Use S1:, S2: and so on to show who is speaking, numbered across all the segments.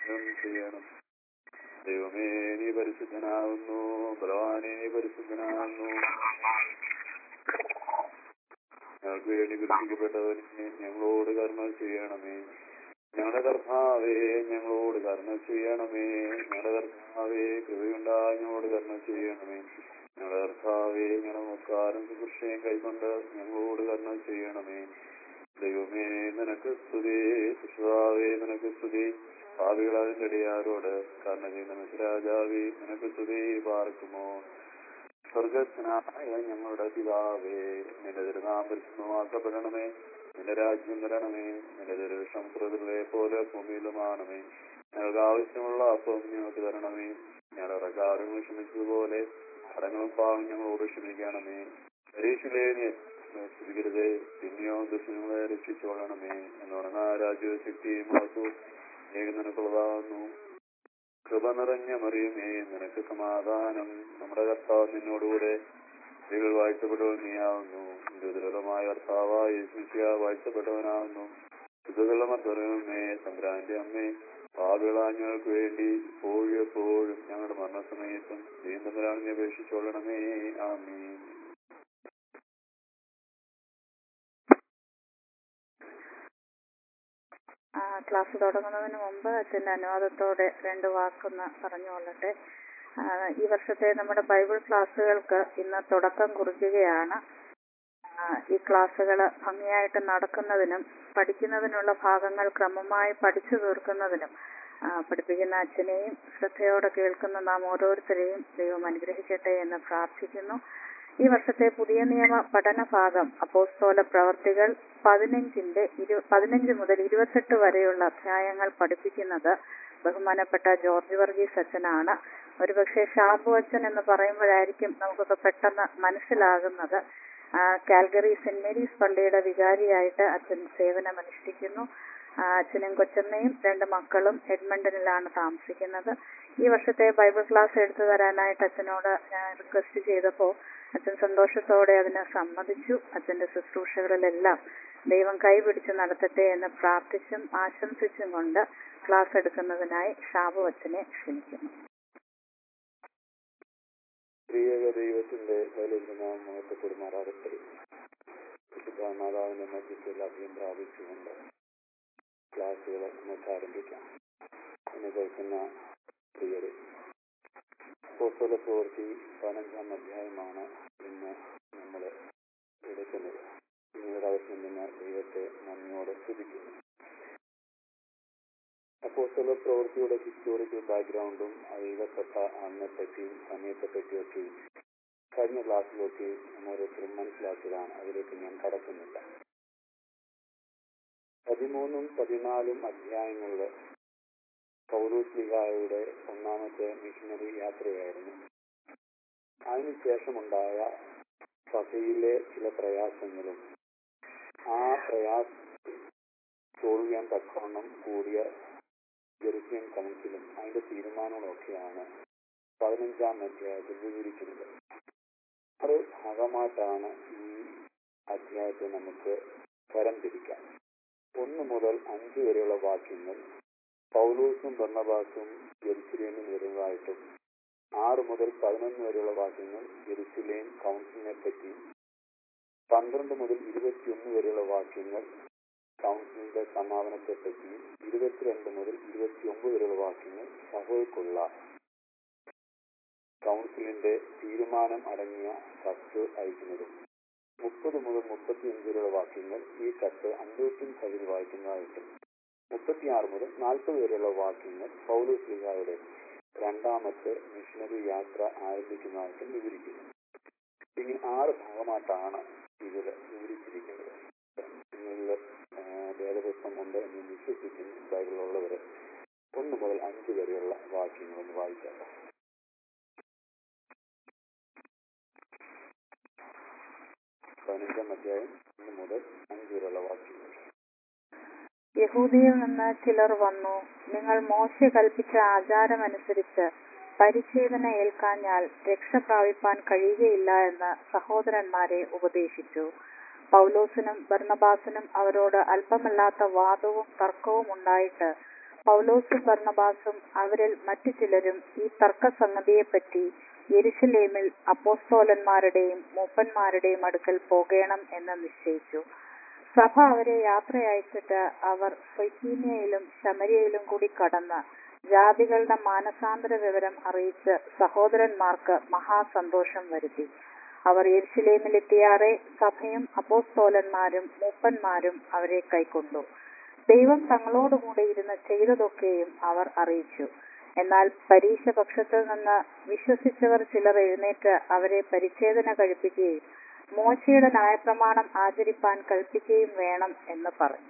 S1: ചെയ്യണം. ദൈവമേ, നീ പരിശുദ്ധനാകുന്നു. ബലവാനേ, നീ പരിശുദ്ധനാകുന്നു. ഞങ്ങൾക്ക് വേണ്ടി കുരിശിക്കപ്പെട്ടവനെ ഞങ്ങളോട് കരുണ ചെയ്യണമേ. ഞങ്ങളുടെ കർത്താവേ, ഞങ്ങളോട് കരുണ ചെയ്യണമേ. ഞങ്ങളുടെ കർത്താവേ, കൃപയുണ്ടായി ഞങ്ങളോട് കരുണ ചെയ്യണമേ. ഞങ്ങളുടെ കർത്താവേ, ഞങ്ങളുടെ നമസ്കാരം ശുശ്രൂഷയും കൈക്കൊണ്ട് ഞങ്ങളോട് കരുണ ചെയ്യണമേ. ദൈവമേ, നിനക്ക് സ്തുതി. കർത്താവേ, നിനക്ക് സ്തുതി. പാപികൾ അതിന്റെ അടിയാരോട് കരുണ ചെയ്യുന്ന രാജാവേ, നിനക്ക് സ്തുതി. പാർക്കുമോ സ്വർഗസ്നായ ഞങ്ങളുടെ പിതാവേ, നിന്റെ തിരുനാമം പരിശുദ്ധമാക്കപ്പെടണമേ. നിന്റെ രാജ്യം വരണമേ. നിന്റെ തിരുവിഷ്ടം സ്വർഗ്ഗത്തിലെ പോലെ ഭൂമിയിലുമാണമേ. ഞങ്ങൾക്ക് ആവശ്യമുള്ള അപ്പം ഞങ്ങൾക്ക് തരണമേ. ഞങ്ങളുടെ കടക്കാരോട് ക്ഷമിച്ചതുപോലെ കടങ്ങളും പാവം ഞങ്ങളോട് ക്ഷമിക്കണമേ. പരീക്ഷയിലെ സ്വീകരുതേ, പിന്നെയോ ദുഷ്ടങ്ങളെ രക്ഷിച്ചുകൊള്ളണമേ. എന്ന് പറഞ്ഞ രാജ്യവും ശക്തിയും മഹത്വവും നിനക്കുള്ളതാകുന്നു. കൃപ നിറഞ്ഞ മറിയമേ, നിനക്ക് സമാധാനം. നമ്മുടെ കർത്താവ് നിന്നോടുകൂടെ സ്ത്രീകൾ വാഴ്ത്തപ്പെട്ടവൻ നീയാവുന്നു. ദുരിതമായ കർത്താവായ യേശുമിശിഹാ വാഴ്ത്തപ്പെട്ടവനാകുന്നു. ദുരിതമുള്ള മർദ്ദനമേ, തമ്പുരാന്റെ അമ്മേ, പാപികളായ ഞങ്ങൾക്ക് വേണ്ടി ഇപ്പോഴും എപ്പോഴും ഞങ്ങളുടെ മരണസമയത്തും ദൈവം അപേക്ഷിച്ചോളണമേ. ആമീൻ.
S2: ക്ലാസ് തുടങ്ങുന്നതിന് മുമ്പ് അച്ഛൻ്റെ അനുവാദത്തോടെ 2 വാക്കൊന്ന് പറഞ്ഞുകൊള്ളട്ടെ. ഈ വർഷത്തെ നമ്മുടെ ബൈബിൾ ക്ലാസ്സുകൾക്ക് ഇന്ന് തുടക്കം കുറിക്കുകയാണ്. ഈ ക്ലാസ്സുകൾ ഭംഗിയായിട്ട് നടക്കുന്നതിനും പഠിക്കുന്നതിനുള്ള ഭാഗങ്ങൾ ക്രമമായി പഠിച്ചു തീർക്കുന്നതിനും പഠിപ്പിക്കുന്ന അച്ഛനെയും ശ്രദ്ധയോടെ കേൾക്കുന്ന നാം ഓരോരുത്തരെയും ദൈവം അനുഗ്രഹിക്കട്ടെ എന്ന് പ്രാർത്ഥിക്കുന്നു. ഈ വർഷത്തെ പുതിയ നിയമ പഠന ഭാഗം അപ്പോസ്തല പ്രവർത്തികൾ 15 മുതൽ 28 വരെയുള്ള അധ്യായങ്ങൾ പഠിപ്പിക്കുന്നത് ബഹുമാനപ്പെട്ട ജോർജ് വർഗീസ് അച്ഛനാണ്. ഒരുപക്ഷെ ഷാബു അച്ഛൻ എന്ന് പറയുമ്പോഴായിരിക്കും നമുക്കൊക്കെ പെട്ടെന്ന് മനസ്സിലാകുന്നത്. കാൽഗറി സെന്റ് മേരീസ് പള്ളിയുടെ വികാരിയായിട്ട് അച്ഛൻ സേവനമനുഷ്ഠിക്കുന്നു. അച്ഛനും കൊച്ചമ്മയും 2 മക്കളും എഡ്മണ്ടനിലാണ് താമസിക്കുന്നത്. ഈ വർഷത്തെ ബൈബിൾ ക്ലാസ് എടുത്തു തരാനായിട്ട് അച്ഛനോട് ഞാൻ റിക്വസ്റ്റ് ചെയ്തപ്പോൾ അച്ഛൻ സന്തോഷത്തോടെ അതിന് സമ്മതിച്ചു. അച്ഛൻ്റെ ശുശ്രൂഷകളിലെല്ലാം ദൈവം കൈപിടിച്ച് നടത്തട്ടെ എന്ന് പ്രാർത്ഥിച്ചും ആശംസിച്ചും കൊണ്ട് ക്ലാസ് എടുക്കുന്നതിനായി ഷാബു അച്ഛനെ ക്ഷണിക്കുന്നു.
S1: ദൈവത്തിന്റെ മഹത്വപ്പെടുമാറാകട്ടെ. മാതാവിന്റെ മധ്യത്തിൽ അഭയം പ്രാപിച്ചുകൊണ്ട് ക്ലാസ്സുകൾ നമുക്ക് ആരംഭിക്കാം. എന്നെ കേൾക്കുന്ന പ്രിയരെ, അപ്പോസ്തല പ്രവൃത്തി 15-ാം അധ്യായമാണ് ഇന്ന് നമ്മൾ എടുക്കുന്നത്. നിങ്ങളുടെ ആവശ്യം നിന്ന് ദൈവത്തെ നന്ദിയോടെ സ്തുതിക്കുന്നു. അപ്പോസ്തല പ്രവൃത്തിയുടെ ഹിസ്റ്റോറിക്കൽ ബാക്ക്ഗ്രൗണ്ടും എഴുതപ്പെട്ട അന്നത്തെപ്പറ്റിയും സമയത്തെപ്പറ്റിയൊക്കെ കഴിഞ്ഞ ക്ലാസ്സിലൊക്കെ ഓരോരുത്തരും മനസ്സിലാക്കിയതാണ്. അതിലേക്ക് ഞാൻ കടക്കുന്നില്ല. 13ഉം 14ഉം അധ്യായങ്ങളിൽ പൗലോസ്ലീഹായുടെ ഒന്നാമത്തെ മിഷനറി യാത്രയായിരുന്നു. അതിനുശേഷമുണ്ടായ സഭയിലെ ചില പ്രയാസങ്ങളും ആ പ്രയാസം സോൾവ് ചെയ്യാൻ തക്കവണ്ണം കൂടിയ ജെറുസലേം കൗൺസിലും അതിന്റെ തീരുമാനങ്ങളൊക്കെയാണ് 15-ാം അധ്യായത്തിൽ വിവരിക്കുന്നത്. അത് ഭാഗമായിട്ടാണ് ഈ അധ്യായത്തെ നമുക്ക് തരംതിരിക്കാം. 1 മുതൽ 5 വരെയുള്ള വാക്യങ്ങൾ പൗലോസും ബർന്നബാസും ജെറുസലേമിൽ വരുന്നതായിട്ടും 6 മുതൽ 11 വരെയുള്ള വാക്യങ്ങൾ ജെറുസലേം കൗൺസിലിനെ പറ്റി, 12 മുതൽ 21 വരെയുള്ള വാക്യങ്ങൾ കൗൺസിലിന്റെ സമാപനത്തെപ്പറ്റി, 22 മുതൽ 29 വരെയുള്ള വാക്യങ്ങൾ സഭയ്ക്കുള്ള കൗൺസിലിന്റെ തീരുമാനം അടങ്ങിയ കത്ത് അയക്കുന്നതും, 30 മുതൽ 35 വരെയുള്ള വാക്യങ്ങൾ ഈ കത്ത് അന്ത്യോക്യൻ സഭയിൽ വായിക്കുന്നതായിട്ടും, 36 മുതൽ 40 വരെയുള്ള വാക്യങ്ങൾ പൗലോസ്ലീഹായുടെ 2ാമത്തെ മിഷനറി യാത്ര ആരംഭിക്കുന്നതായിട്ടും വിവരിക്കുന്നു. ഇനി 6 ഭാഗമായിട്ടാണ് ഇതിൽ വിവരിച്ചിരിക്കുന്നത്. നിങ്ങളിൽ വേദപുസ്തകമുണ്ട് എന്ന് വിശ്വസിക്കുന്നു. ബൈബിളുള്ളവർ 1 മുതൽ 5 വരെയുള്ള വാക്യങ്ങളൊന്ന് വായിക്കാം. അധ്യായം 1 മുതൽ 5 വരെയുള്ള വാക്യങ്ങൾ.
S2: യഹൂദിയിൽ നിന്ന് ചിലർ വന്നു, നിങ്ങൾ മോശെ കൽപ്പിച്ച ആചാരമനുസരിച്ച് പരിച്ഛേദന ഏൽക്കാഞ്ഞാൽ രക്ഷ പ്രാപിപ്പാൻ കഴിയുകയില്ല എന്ന് സഹോദരന്മാരെ ഉപദേശിച്ചു. പൗലോസിനും ബർന്നബാസിനും അവരോട് അല്പമല്ലാത്ത വാദവും തർക്കവും ഉണ്ടായിട്ട് പൗലോസും ബർന്നബാസും അവരിൽ മറ്റു ചിലരും ഈ തർക്കസംഗതിയെപ്പറ്റി യെരുശലേമിൽ അപ്പോസ്തോലന്മാരുടെയും മൂപ്പന്മാരുടെയും അടുക്കൽ പോകേണം എന്ന് നിശ്ചയിച്ചു. സഭ അവരെ യാത്രയയച്ചിട്ട് അവർ ഫൊയ്ക്കീന്യയിലും ശമര്യയിലും കൂടി കടന്ന് ജാതികളുടെ മാനസാന്തര വിവരം അറിയിച്ച് സഹോദരന്മാർക്ക് മഹാസന്തോഷം വരുത്തി. അവർ യെരുശലേമിലെത്തിയാറെ സഭയും അപ്പോസ്തോലന്മാരും മൂപ്പന്മാരും അവരെ കൈക്കൊണ്ടു. ദൈവം തങ്ങളോടുകൂടെ ഇരുന്ന് ചെയ്തതൊക്കെയും അവർ അറിയിച്ചു. എന്നാൽ പരീശപക്ഷത്തിൽ നിന്ന് വിശ്വസിച്ചവർ ചിലർ എഴുന്നേറ്റ് അവരെ പരിച്ഛേദന കഴിപ്പിക്കുകയും മോശയുടെ ന്യായപ്രമാണം ആചരിപ്പാൻ കൽപ്പിക്കുകയും വേണം എന്ന് പറഞ്ഞു.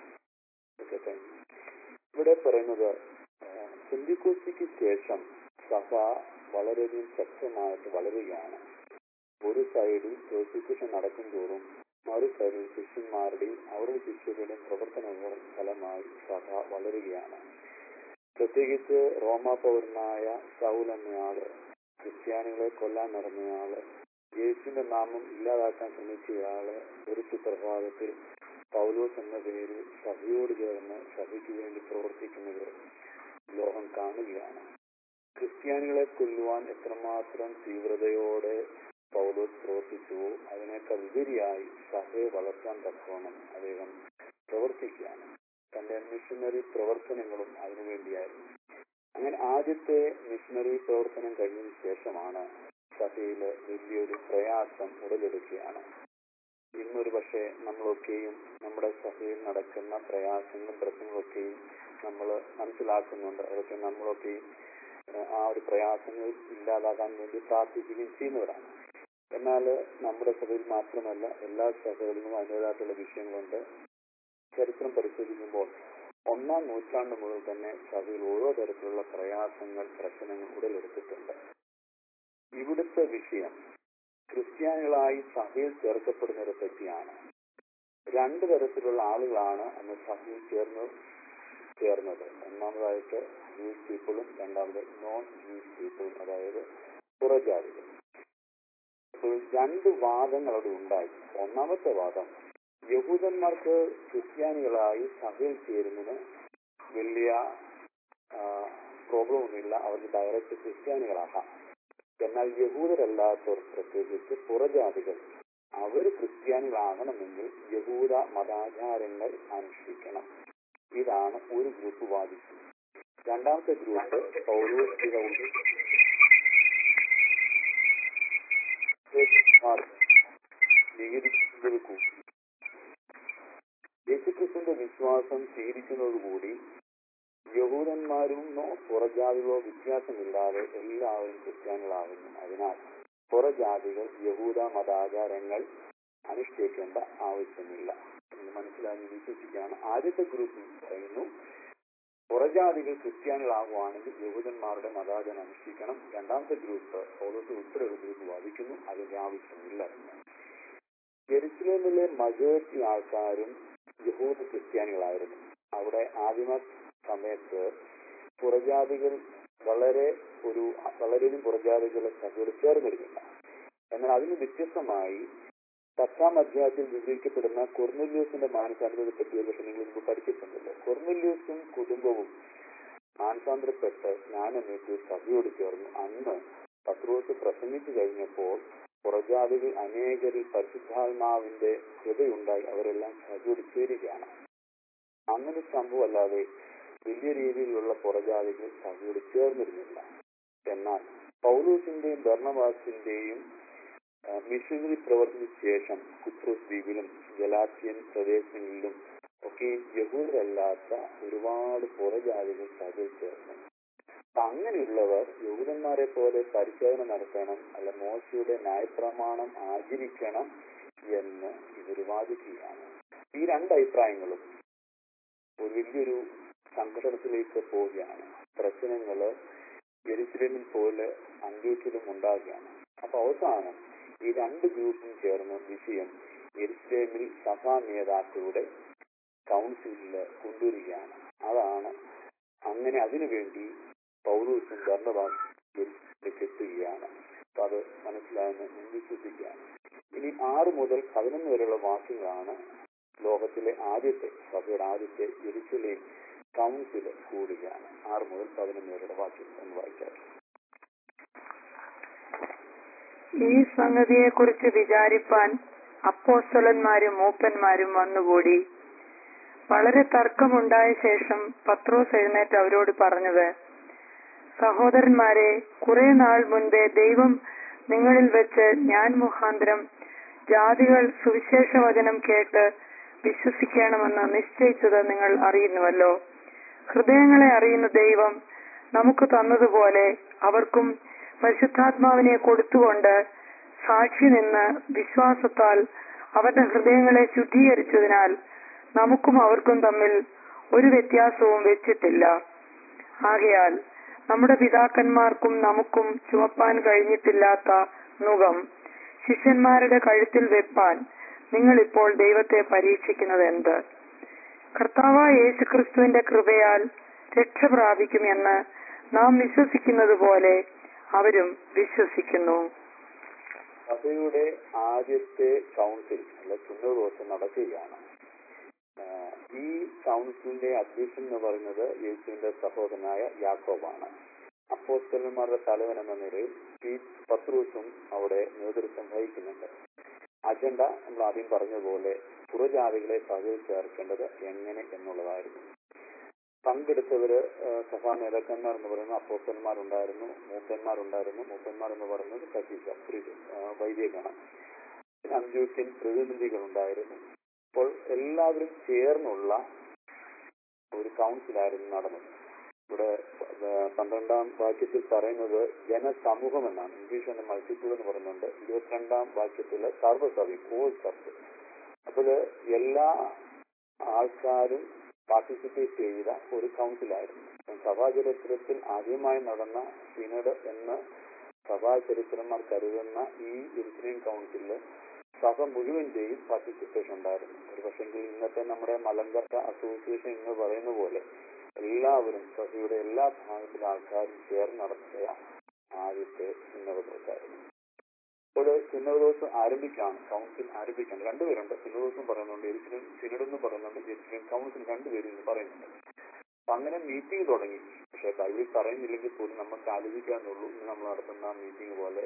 S1: ഇവിടെ പറയുന്നത് പെന്തിക്കോസ്തിക്ക് ശേഷം സഭ വളരെയധികം ശക്തമായിട്ട് വളരുകയാണ്. ഒരു സൈഡിൽ പ്രോസിക്യൂഷൻ നടക്കും തോറും മറു സൈഡിൽ ശിഷ്യന്മാരുടെയും അവരുടെ ശിഷ്യരുടെയും പ്രവർത്തനങ്ങളും ഫലമായി സഭ വളരുകയാണ്. പ്രത്യേകിച്ച് റോമാ പൗരനായ ശൗൽ എന്നയാള്, ക്രിസ്ത്യാനികളെ കൊല്ലാൻ നടന്നയാള്, യേശുവിന്റെ നാമം ഇല്ലാതാക്കാൻ ശ്രമിച്ചയാള് ഒരു സുപ്രഭാതത്തിൽ പൗലോസ് എന്ന പേരിൽ സഭയോട് ചേർന്ന് സഭയ്ക്ക് വേണ്ടി പ്രവർത്തിക്കുന്നത് ലോകം കാണുകയാണ്. ക്രിസ്ത്യാനികളെ കൊല്ലുവാൻ എത്രമാത്രം തീവ്രതയോടെ പൗലോസ് പ്രവർത്തിച്ചുവോ അതിനേക്കാൾ ഉപരിയായി സഭയെ വളർത്താൻ തക്കവണ്ണം അദ്ദേഹം പ്രവർത്തിക്കുകയാണ്. തന്റെ മിഷനറി പ്രവർത്തനങ്ങളും അതിനുവേണ്ടിയായിരുന്നു. അങ്ങനെ ആദ്യത്തെ മിഷനറി പ്രവർത്തനം കഴിഞ്ഞതിന് ശേഷമാണ് സഭയില് വലിയൊരു പ്രയാസം ഉടലെടുക്കുകയാണ്. ഇന്നൊരു പക്ഷേ നമ്മളൊക്കെയും നമ്മുടെ സഭയിൽ നടക്കുന്ന പ്രയാസങ്ങളും പ്രശ്നങ്ങളൊക്കെയും നമ്മൾ മനസ്സിലാക്കുന്നുണ്ട്. അതൊക്കെ നമ്മളൊക്കെയും ആ ഒരു പ്രയാസങ്ങൾ ഇല്ലാതാകാൻ വേണ്ടി പ്രാർത്ഥിക്കുകയും ചെയ്യുന്നവരാണ്. എന്നാൽ നമ്മുടെ സഭയിൽ മാത്രമല്ല, എല്ലാ സഭകളിലും അതിൻ്റെതായിട്ടുള്ള വിഷയങ്ങളുണ്ട്. ചരിത്രം പരിശോധിക്കുമ്പോൾ 1-ാം നൂറ്റാണ്ട് മുതൽ തന്നെ സഭയിൽ ഓരോ തരത്തിലുള്ള പ്രയാസങ്ങൾ, പ്രശ്നങ്ങൾ ഉടലെടുത്തിട്ടുണ്ട്. ഇവിടുത്തെ വിഷയം ക്രിസ്ത്യാനികളായി സഭയിൽ ചേർക്കപ്പെടുന്നതിനെ പറ്റിയാണ്. 2 തരത്തിലുള്ള ആളുകളാണ് അന്ന് സഭയിൽ ചേർന്നത്. ഒന്നാമതായിട്ട് ജൂയിഷ് പീപ്പിളും, രണ്ടാമത് നോൺ ജൂയിഷ് പീപ്പിളും, അതായത് പുറജാതികൾ. അപ്പോൾ 2 വാദങ്ങൾ അവിടെ ഉണ്ടായി. ഒന്നാമത്തെ വാദം, യഹൂദന്മാർക്ക് ക്രിസ്ത്യാനികളായി സഭയിൽ ചേരുന്നതിന് വലിയ പ്രോബ്ലം ഒന്നുമില്ല, അവർക്ക് ഡയറക്റ്റ് ക്രിസ്ത്യാനികളാകാം. എന്നാൽ യഹൂദരല്ലാത്തവർ, പ്രത്യേകിച്ച് പുറജാതികൾ, അവർ ക്രിസ്ത്യാനികളാകണമെങ്കിൽ യഹൂദ മതാചാരങ്ങൾ അനുഷ്ഠിക്കണം. ഇതാണ് ഒരു ഗ്രൂപ്പ് വാദിച്ചത്. രണ്ടാമത്തെ ഗ്രൂപ്പ് പൗലോസിക സ്വീകരിക്കുന്നത് കൂടി, യേശുക്രിസ്തുവിന്റെ വിശ്വാസം സ്വീകരിക്കുന്നതോടുകൂടി യഹൂദന്മാരുമോ പുറജാതികളോ വ്യത്യാസമില്ലാതെ എല്ലാവരും ക്രിസ്ത്യാനികളാകുന്നു. അതിനാൽ പുറജാതികൾ യഹൂദ മതാചാരങ്ങൾ അനുഷ്ഠിക്കേണ്ട ആവശ്യമില്ല എന്ന് മനസ്സിലാക്കി വിശ്വസിക്കുകയാണ്. ആദ്യത്തെ ഗ്രൂപ്പ് പറയുന്നു, പുറജാതികൾ ക്രിസ്ത്യാനികളാകുവാണെങ്കിൽ യഹൂദന്മാരുടെ മതാചാരം അനുഷ്ഠിക്കണം. രണ്ടാമത്തെ ഗ്രൂപ്പ്, പൗലോസ് ഉൾപ്പെടെയുള്ള ഗ്രൂപ്പ് വാദിക്കുന്നു, അതിന്റെ ആവശ്യമില്ല എന്ന്. യെരുശലേമിലെ മജോറിറ്റി ആൾക്കാരും യഹൂദ ക്രിസ്ത്യാനികളായിരുന്നു. അവിടെ ആദിമ സമയത്ത് പുറജാതികൾ വളരെയധികം പുറജാതികളെ സഭയോട് ചേർന്നിരുന്നില്ല. എന്നാൽ അതിന് വ്യത്യസ്തമായി 10-ാം അധ്യായത്തിൽ വിവരിക്കപ്പെടുന്ന കൊർന്നല്യോസിന്റെ മാനസാന്തരത്തെ പറ്റി പക്ഷെ നിങ്ങൾ ഇപ്പോൾ പഠിച്ചിട്ടുണ്ടല്ലോ. കൊർന്നല്യോസും കുടുംബവും മാനസാന്തരപ്പെട്ട് ജ്ഞാനമേറ്റ് സഭയോട് ചേർന്നു. അന്ന് പത്രോസ് പ്രസംഗിച്ചു കഴിഞ്ഞപ്പോൾ പുറജാതികൾ അനേകരിൽ പരിശുദ്ധാത്മാവിന്റെ കൃപയുണ്ടായി അവരെല്ലാം സഭയോട് ചേരുകയാണ്. അങ്ങനെ സംഭവം അല്ലാതെ വലിയ രീതിയിലുള്ള പുറജാതികൾ സഭയോട് ചേർന്നിരുന്നില്ല. എന്നാൽ പൗലോസിന്റെയും ബർന്നബാസിന്റെയും മിഷനറി പ്രവർത്തനത്തിന് ശേഷം കുപ്രോസ് ദ്വീപിലും ഗലാത്യൻ പ്രദേശങ്ങളിലും ഒക്കെ യഹൂദരല്ലാത്ത ഒരുപാട് പുറജാതികൾ സഭയിൽ ചേർന്നു. അങ്ങനെയുള്ളവർ യഹൂദന്മാരെ പോലെ പരിശോധന നടത്തണം, അല്ല മോശയുടെ ന്യായപ്രമാണം ആചരിക്കണം എന്ന് ഇവർ വാദിക്കുകയാണ്. ഈ 2 അഭിപ്രായങ്ങളും ഒരു വലിയൊരു സംഘടനത്തിലേക്ക് പോവുകയാണ്. പ്രശ്നങ്ങള് യെരുശലേമിൽ പോലെ അന്ത്യോക്യയിലും ഉണ്ടാകുകയാണ്. അപ്പൊ അവസാനം ഈ 2 ഗ്രൂപ്പും ചേർന്ന് വിഷയം യെരുശലേമിൽ സഭാ നേതാക്കളുടെ കൗൺസിലിൽ കൊണ്ടുവരികയാണ്. അങ്ങനെ അതിനുവേണ്ടി പൗലോസും ബർന്നബാസും എത്തുകയാണ്. അപ്പൊ അത് മനസ്സിലായെന്ന് ഞാൻ വിശ്വസിക്കുകയാണ്. ഇനി 6 മുതൽ 11 വരെയുള്ള വാക്യങ്ങളാണ് ലോകത്തിലെ സഭയുടെ ആദ്യത്തെ യെരുശലേം കൗൺസിൽ കൂടുകയാണ്. 6 മുതൽ 11 വരെയുടെ വാക്യം എന്ന് വായിക്കാം.
S3: ഈ സംഗതിയെക്കുറിച്ച് വിചാരിപ്പാൻ അപ്പോസ്തലന്മാരും മൂപ്പന്മാരും വന്നുകൂടി. വളരെ തർക്കമുണ്ടായ ശേഷം പത്രോസ് എഴുന്നേറ്റ് അവരോട് പറഞ്ഞത്, സഹോദരന്മാരെ, കുറെ നാൾ മുൻപേ ദൈവം നിങ്ങളിൽ വെച്ച് ഞാൻ മുഖാന്തരം ജാതികൾ സുവിശേഷ വചനം കേട്ട് വിശ്വസിക്കണമെന്ന് നിശ്ചയിച്ചത് നിങ്ങൾ അറിയുന്നുവല്ലോ. ഹൃദയങ്ങളെ അറിയുന്ന ദൈവം നമുക്ക് തന്നതുപോലെ അവർക്കും പരിശുദ്ധാത്മാവിനെ കൊടുത്തുകൊണ്ട് സാക്ഷി നിന്ന് വിശ്വാസത്താൽ അവരുടെ ഹൃദയങ്ങളെ ശുദ്ധീകരിച്ചതിനാൽ നമുക്കും അവർക്കും തമ്മിൽ ഒരു വ്യത്യാസവും വെച്ചിട്ടില്ല. ആകയാൽ നമ്മുടെ പിതാക്കന്മാർക്കും നമുക്കും ചുമപ്പാൻ കഴിഞ്ഞിട്ടില്ലാത്ത നുകം ശിഷ്യന്മാരുടെ കഴുത്തിൽ വെപ്പാൻ നിങ്ങൾ ഇപ്പോൾ ദൈവത്തെ പരീക്ഷിക്കുന്നത് എന്ത്? കർത്താവായ യേശുക്രിസ്തുവിന്റെ കൃപയാൽ രക്ഷ പ്രാപിക്കുമെന്ന് നാം വിശ്വസിക്കുന്നത് പോലെ അവരും വിശ്വസിക്കുന്നു.
S1: സഭയുടെ ആദ്യത്തെ കൗൺസിൽ അല്ല സുന്നതദോഷം നടക്കുകയാണ്. ഈ കൗൺസിലിന്റെ അധ്യക്ഷൻ എന്ന് പറയുന്നത് യേശുവിന്റെ സഹോദരനായ യാക്കോബാണ്. അപ്പോസ്തലന്മാരുടെ തലവൻ എന്ന നിലയിൽ പത്രോസും അവിടെ നേതൃത്വം വഹിക്കുന്നുണ്ട്. അജണ്ട നമ്മൾ ആദ്യം പറഞ്ഞതുപോലെ പുറജാതികളെ സഭയിൽ ചേർക്കേണ്ടത് എങ്ങനെ എന്നുള്ളതായിരുന്നു. പങ്കെടുത്തവര് സഭാ നേതാക്കന്മാർ എന്ന് പറയുന്നത് അപ്പോസ്തലന്മാരുണ്ടായിരുന്നു, മൂപ്പന്മാരുണ്ടായിരുന്നു. മൂപ്പന്മാർ എന്ന് പറയുന്നത് കശീശ വൈദികനാണ്. പിന്നെ അന്ത്യോക്യൻ പ്രതിനിധികളുണ്ടായിരുന്നു. അപ്പോൾ എല്ലാവരും ചേർന്നുള്ള ഒരു കൗൺസിലായിരുന്നു നടന്നത്. ഇവിടെ 12-ാം വാക്യത്തിൽ പറയുന്നത് ജനസമൂഹം എന്നാണ്. ഇംഗ്ലീഷ് മൾട്ടിപ്പിൾ എന്ന് പറയുന്നുണ്ട്. 22-ാം വാക്യത്തില് സർവ്വസഭ ഹോൾ ചർച്ച്. അപ്പോൾ എല്ലാ ആൾക്കാരും പാർട്ടിസിപ്പേറ്റ് ചെയ്ത ഒരു കൗൺസിലായിരുന്നു. സഭാചരിത്രത്തിൽ ആദ്യമായി നടന്ന സിനഡ് എന്ന് സഭാചരിത്രന്മാർ കരുതുന്ന ഈ യെരുശലേം കൗൺസിലില് സഭ മുഴുവന്റെയും പാർട്ടിസിപ്പേഷൻ ഉണ്ടായിരുന്നു. ഒരു പക്ഷെങ്കിൽ ഇന്നത്തെ നമ്മുടെ മലങ്കര അസോസിയേഷൻ എന്ന് പറയുന്ന പോലെ എല്ലാവരും സഭയുടെ എല്ലാ ഭാഗത്തിലെ ആൾക്കാരും ചേർന്ന് നടത്തിയ ആദ്യത്തെ സിനഡോസായിരുന്നു. ഇപ്പോൾ സിനഡോസ് ആരംഭിക്കാണ്, കൗൺസിൽ ആരംഭിക്കാണ്. രണ്ടുപേരുണ്ട്. സിനഡോസും പറയുന്നുണ്ട്, യെരുശലേം സിനഡ് എന്ന് പറയുന്നുണ്ട്, യെരുശലേം കൗൺസിൽ രണ്ടുപേരും പറയുന്നുണ്ട്. അപ്പൊ അങ്ങനെ മീറ്റിംഗ് തുടങ്ങി. പക്ഷെ ബൈബിളിൽ പറയുന്നില്ലെങ്കിൽ പോലും നമുക്ക് ആലോചിക്കാന്നുള്ളൂ. ഇന്ന് നമ്മൾ നടത്തുന്ന മീറ്റിംഗ് പോലെ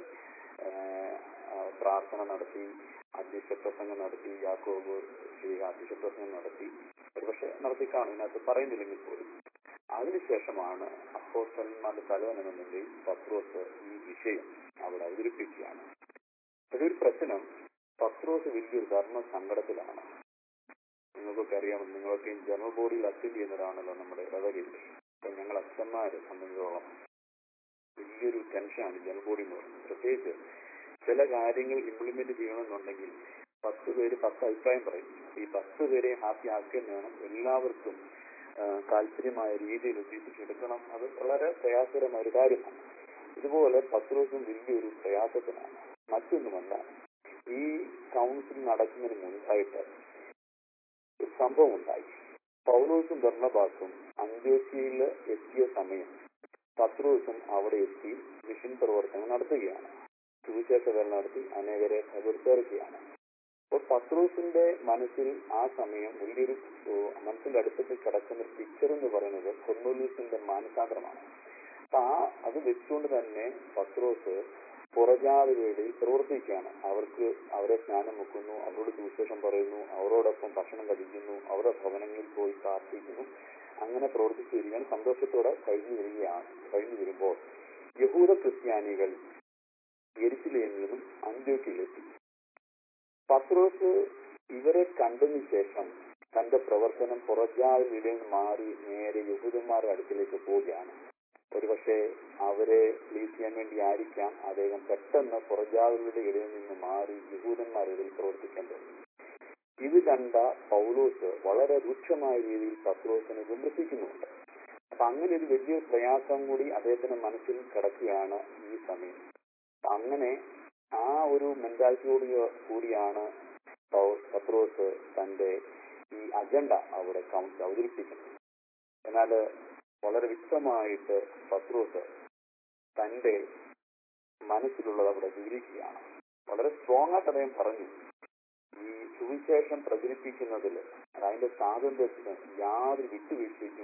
S1: പ്രാർത്ഥന നടത്തി, അധ്യക്ഷപ്രസംഗം നടത്തി, യാക്കോബ് അധ്യക്ഷപ്രസംഗം നടത്തി, ഒരുപക്ഷെ നടത്തി കാണും, ഇതിനകത്ത് പറയുന്നില്ലെങ്കിൽ പോലും. അതിനുശേഷമാണ് അപ്പോസ്തലന്മാരുടെ തലവൻ എന്ന നിലയിൽ പത്രോസ് ഈ വിഷയം അവിടെ അവതരിപ്പിക്കുകയാണ്. അതൊരു പ്രശ്നം. പത്രോസ് വലിയൊരു ധർമ്മ സങ്കടത്തിലാണ്. നിങ്ങൾക്കൊക്കെ അറിയാം, നിങ്ങളൊക്കെ ജനറൽ ബോഡിയിൽ അറ്റൻഡ് ചെയ്യുന്നവരാണല്ലോ നമ്മുടെ ഇടവകയിൽ. അപ്പൊ ഞങ്ങൾ അച്ഛന്മാരെ സംബന്ധിച്ചോളം വലിയൊരു ടെൻഷനാണ് ജനറൽ ബോഡി എന്ന് പറയുന്നത്. പ്രത്യേകിച്ച് ചില കാര്യങ്ങൾ ഇംപ്ലിമെന്റ് ചെയ്യണമെന്നുണ്ടെങ്കിൽ 10 പേര് 10 അഭിപ്രായം പറയും. ഈ 10 പേരെ ഹാപ്പി ആക്കുകയും വേണം, എല്ലാവർക്കും താല്പര്യമായ രീതിയിൽ ഉദ്ദേശിച്ചെടുക്കണം. അത് വളരെ പ്രയാസകരമായ ഒരു കാര്യമാണ്. ഇതുപോലെ പത്രോസും വലിയൊരു പ്രയാസത്തിനാണ്. മറ്റൊന്നുമല്ല, ഈ കൗൺസിൽ നടക്കുന്നതിന് മുൻപായിട്ട് ഒരു സംഭവം ഉണ്ടായി. പൗലോസും ബർന്നബാസും അന്ത്യോക്യയിൽ എത്തിയ സമയം പത്രോസും അവിടെ എത്തി മിഷൻ പ്രവർത്തനം നടത്തുകയാണ്. സുവിശേഷവേല നടത്തി അനേകരെ ചേർക്കുകയാണ്. അപ്പോൾ പത്രോസിന്റെ മനസ്സിൽ ആ സമയം വലിയൊരു മനസ്സിന്റെ അടുത്തേക്ക് കിടക്കുന്ന പിക്ചർ എന്ന് പറയുന്നത് കൊർന്നേലിയോസിന്റെ മാനസാന്തരമാണ്. അപ്പൊ അത് വെച്ചുകൊണ്ട് തന്നെ പത്രോസ് പുറജാതികളുടെ പ്രവർത്തിക്കുകയാണ്. അവരെ സ്നാനം വെക്കുന്നു, അവരോട് സുവിശേഷം പറയുന്നു, അവരോടൊപ്പം ഭക്ഷണം കഴിക്കുന്നു, അവരുടെ ഭവനങ്ങളിൽ പോയി പ്രാർത്ഥിക്കുന്നു. അങ്ങനെ പ്രവർത്തിച്ചിരിക്കാൻ സന്തോഷത്തോടെ കഴിഞ്ഞു വരുമ്പോൾ യഹൂദ ക്രിസ്ത്യാനികൾ യെരുശലേമിൽ നിന്നും അന്ത്യോക്യയിലെത്തി. പത്രോസ് ഇവരെ കണ്ടതിന് ശേഷം തന്റെ പ്രവർത്തനം പുറജാതികളിൽ നിന്ന് മാറി നേരെ യഹൂദന്മാരുടെ അടുക്കിലേക്ക് പോവുകയാണ്. ഒരുപക്ഷെ അവരെ പ്ലീസ് ചെയ്യാൻ വേണ്ടി ആയിരിക്കാം അദ്ദേഹം പെട്ടെന്ന് പുറജാതികളുടെ ഇടയിൽ നിന്ന് മാറി യഹൂദന്മാരുടെ ഇടയിൽ പ്രവർത്തിക്കാൻ തുടങ്ങി. ഇത് കണ്ട പൗലോസ് വളരെ രൂക്ഷമായ രീതിയിൽ പത്രോസിനെ വിമർശിക്കുന്നുണ്ട്. അപ്പൊ അങ്ങനെ ഒരു വലിയ പ്രയാസം കൂടി അദ്ദേഹത്തിന്റെ മനസ്സിൽ കിടക്കുകയാണ് ഈ സമയം. അങ്ങനെ ആ ഒരു മെന്റാലിറ്റിയോട് കൂടിയാണ് പത്രോസ് തന്റെ ഈ അജണ്ട അവിടെ കൗൺസിൽ അവതരിപ്പിക്കുന്നത്. എന്നാൽ വളരെ വ്യക്തമായിട്ട് പത്രോസ് തന്റെ മനസ്സിലുള്ളത് അവിടെ വിവരിക്കുകയാണ്. വളരെ സ്ട്രോങ് ആയിട്ട് അദ്ദേഹം പറഞ്ഞു, ഈ സുവിശേഷം പ്രചരിപ്പിക്കുന്നതിൽ അതിന്റെ സ്വാതന്ത്ര്യത്തിന് യാതൊരു വിട്ടുവീഴ്ചയ്ക്കും താൻ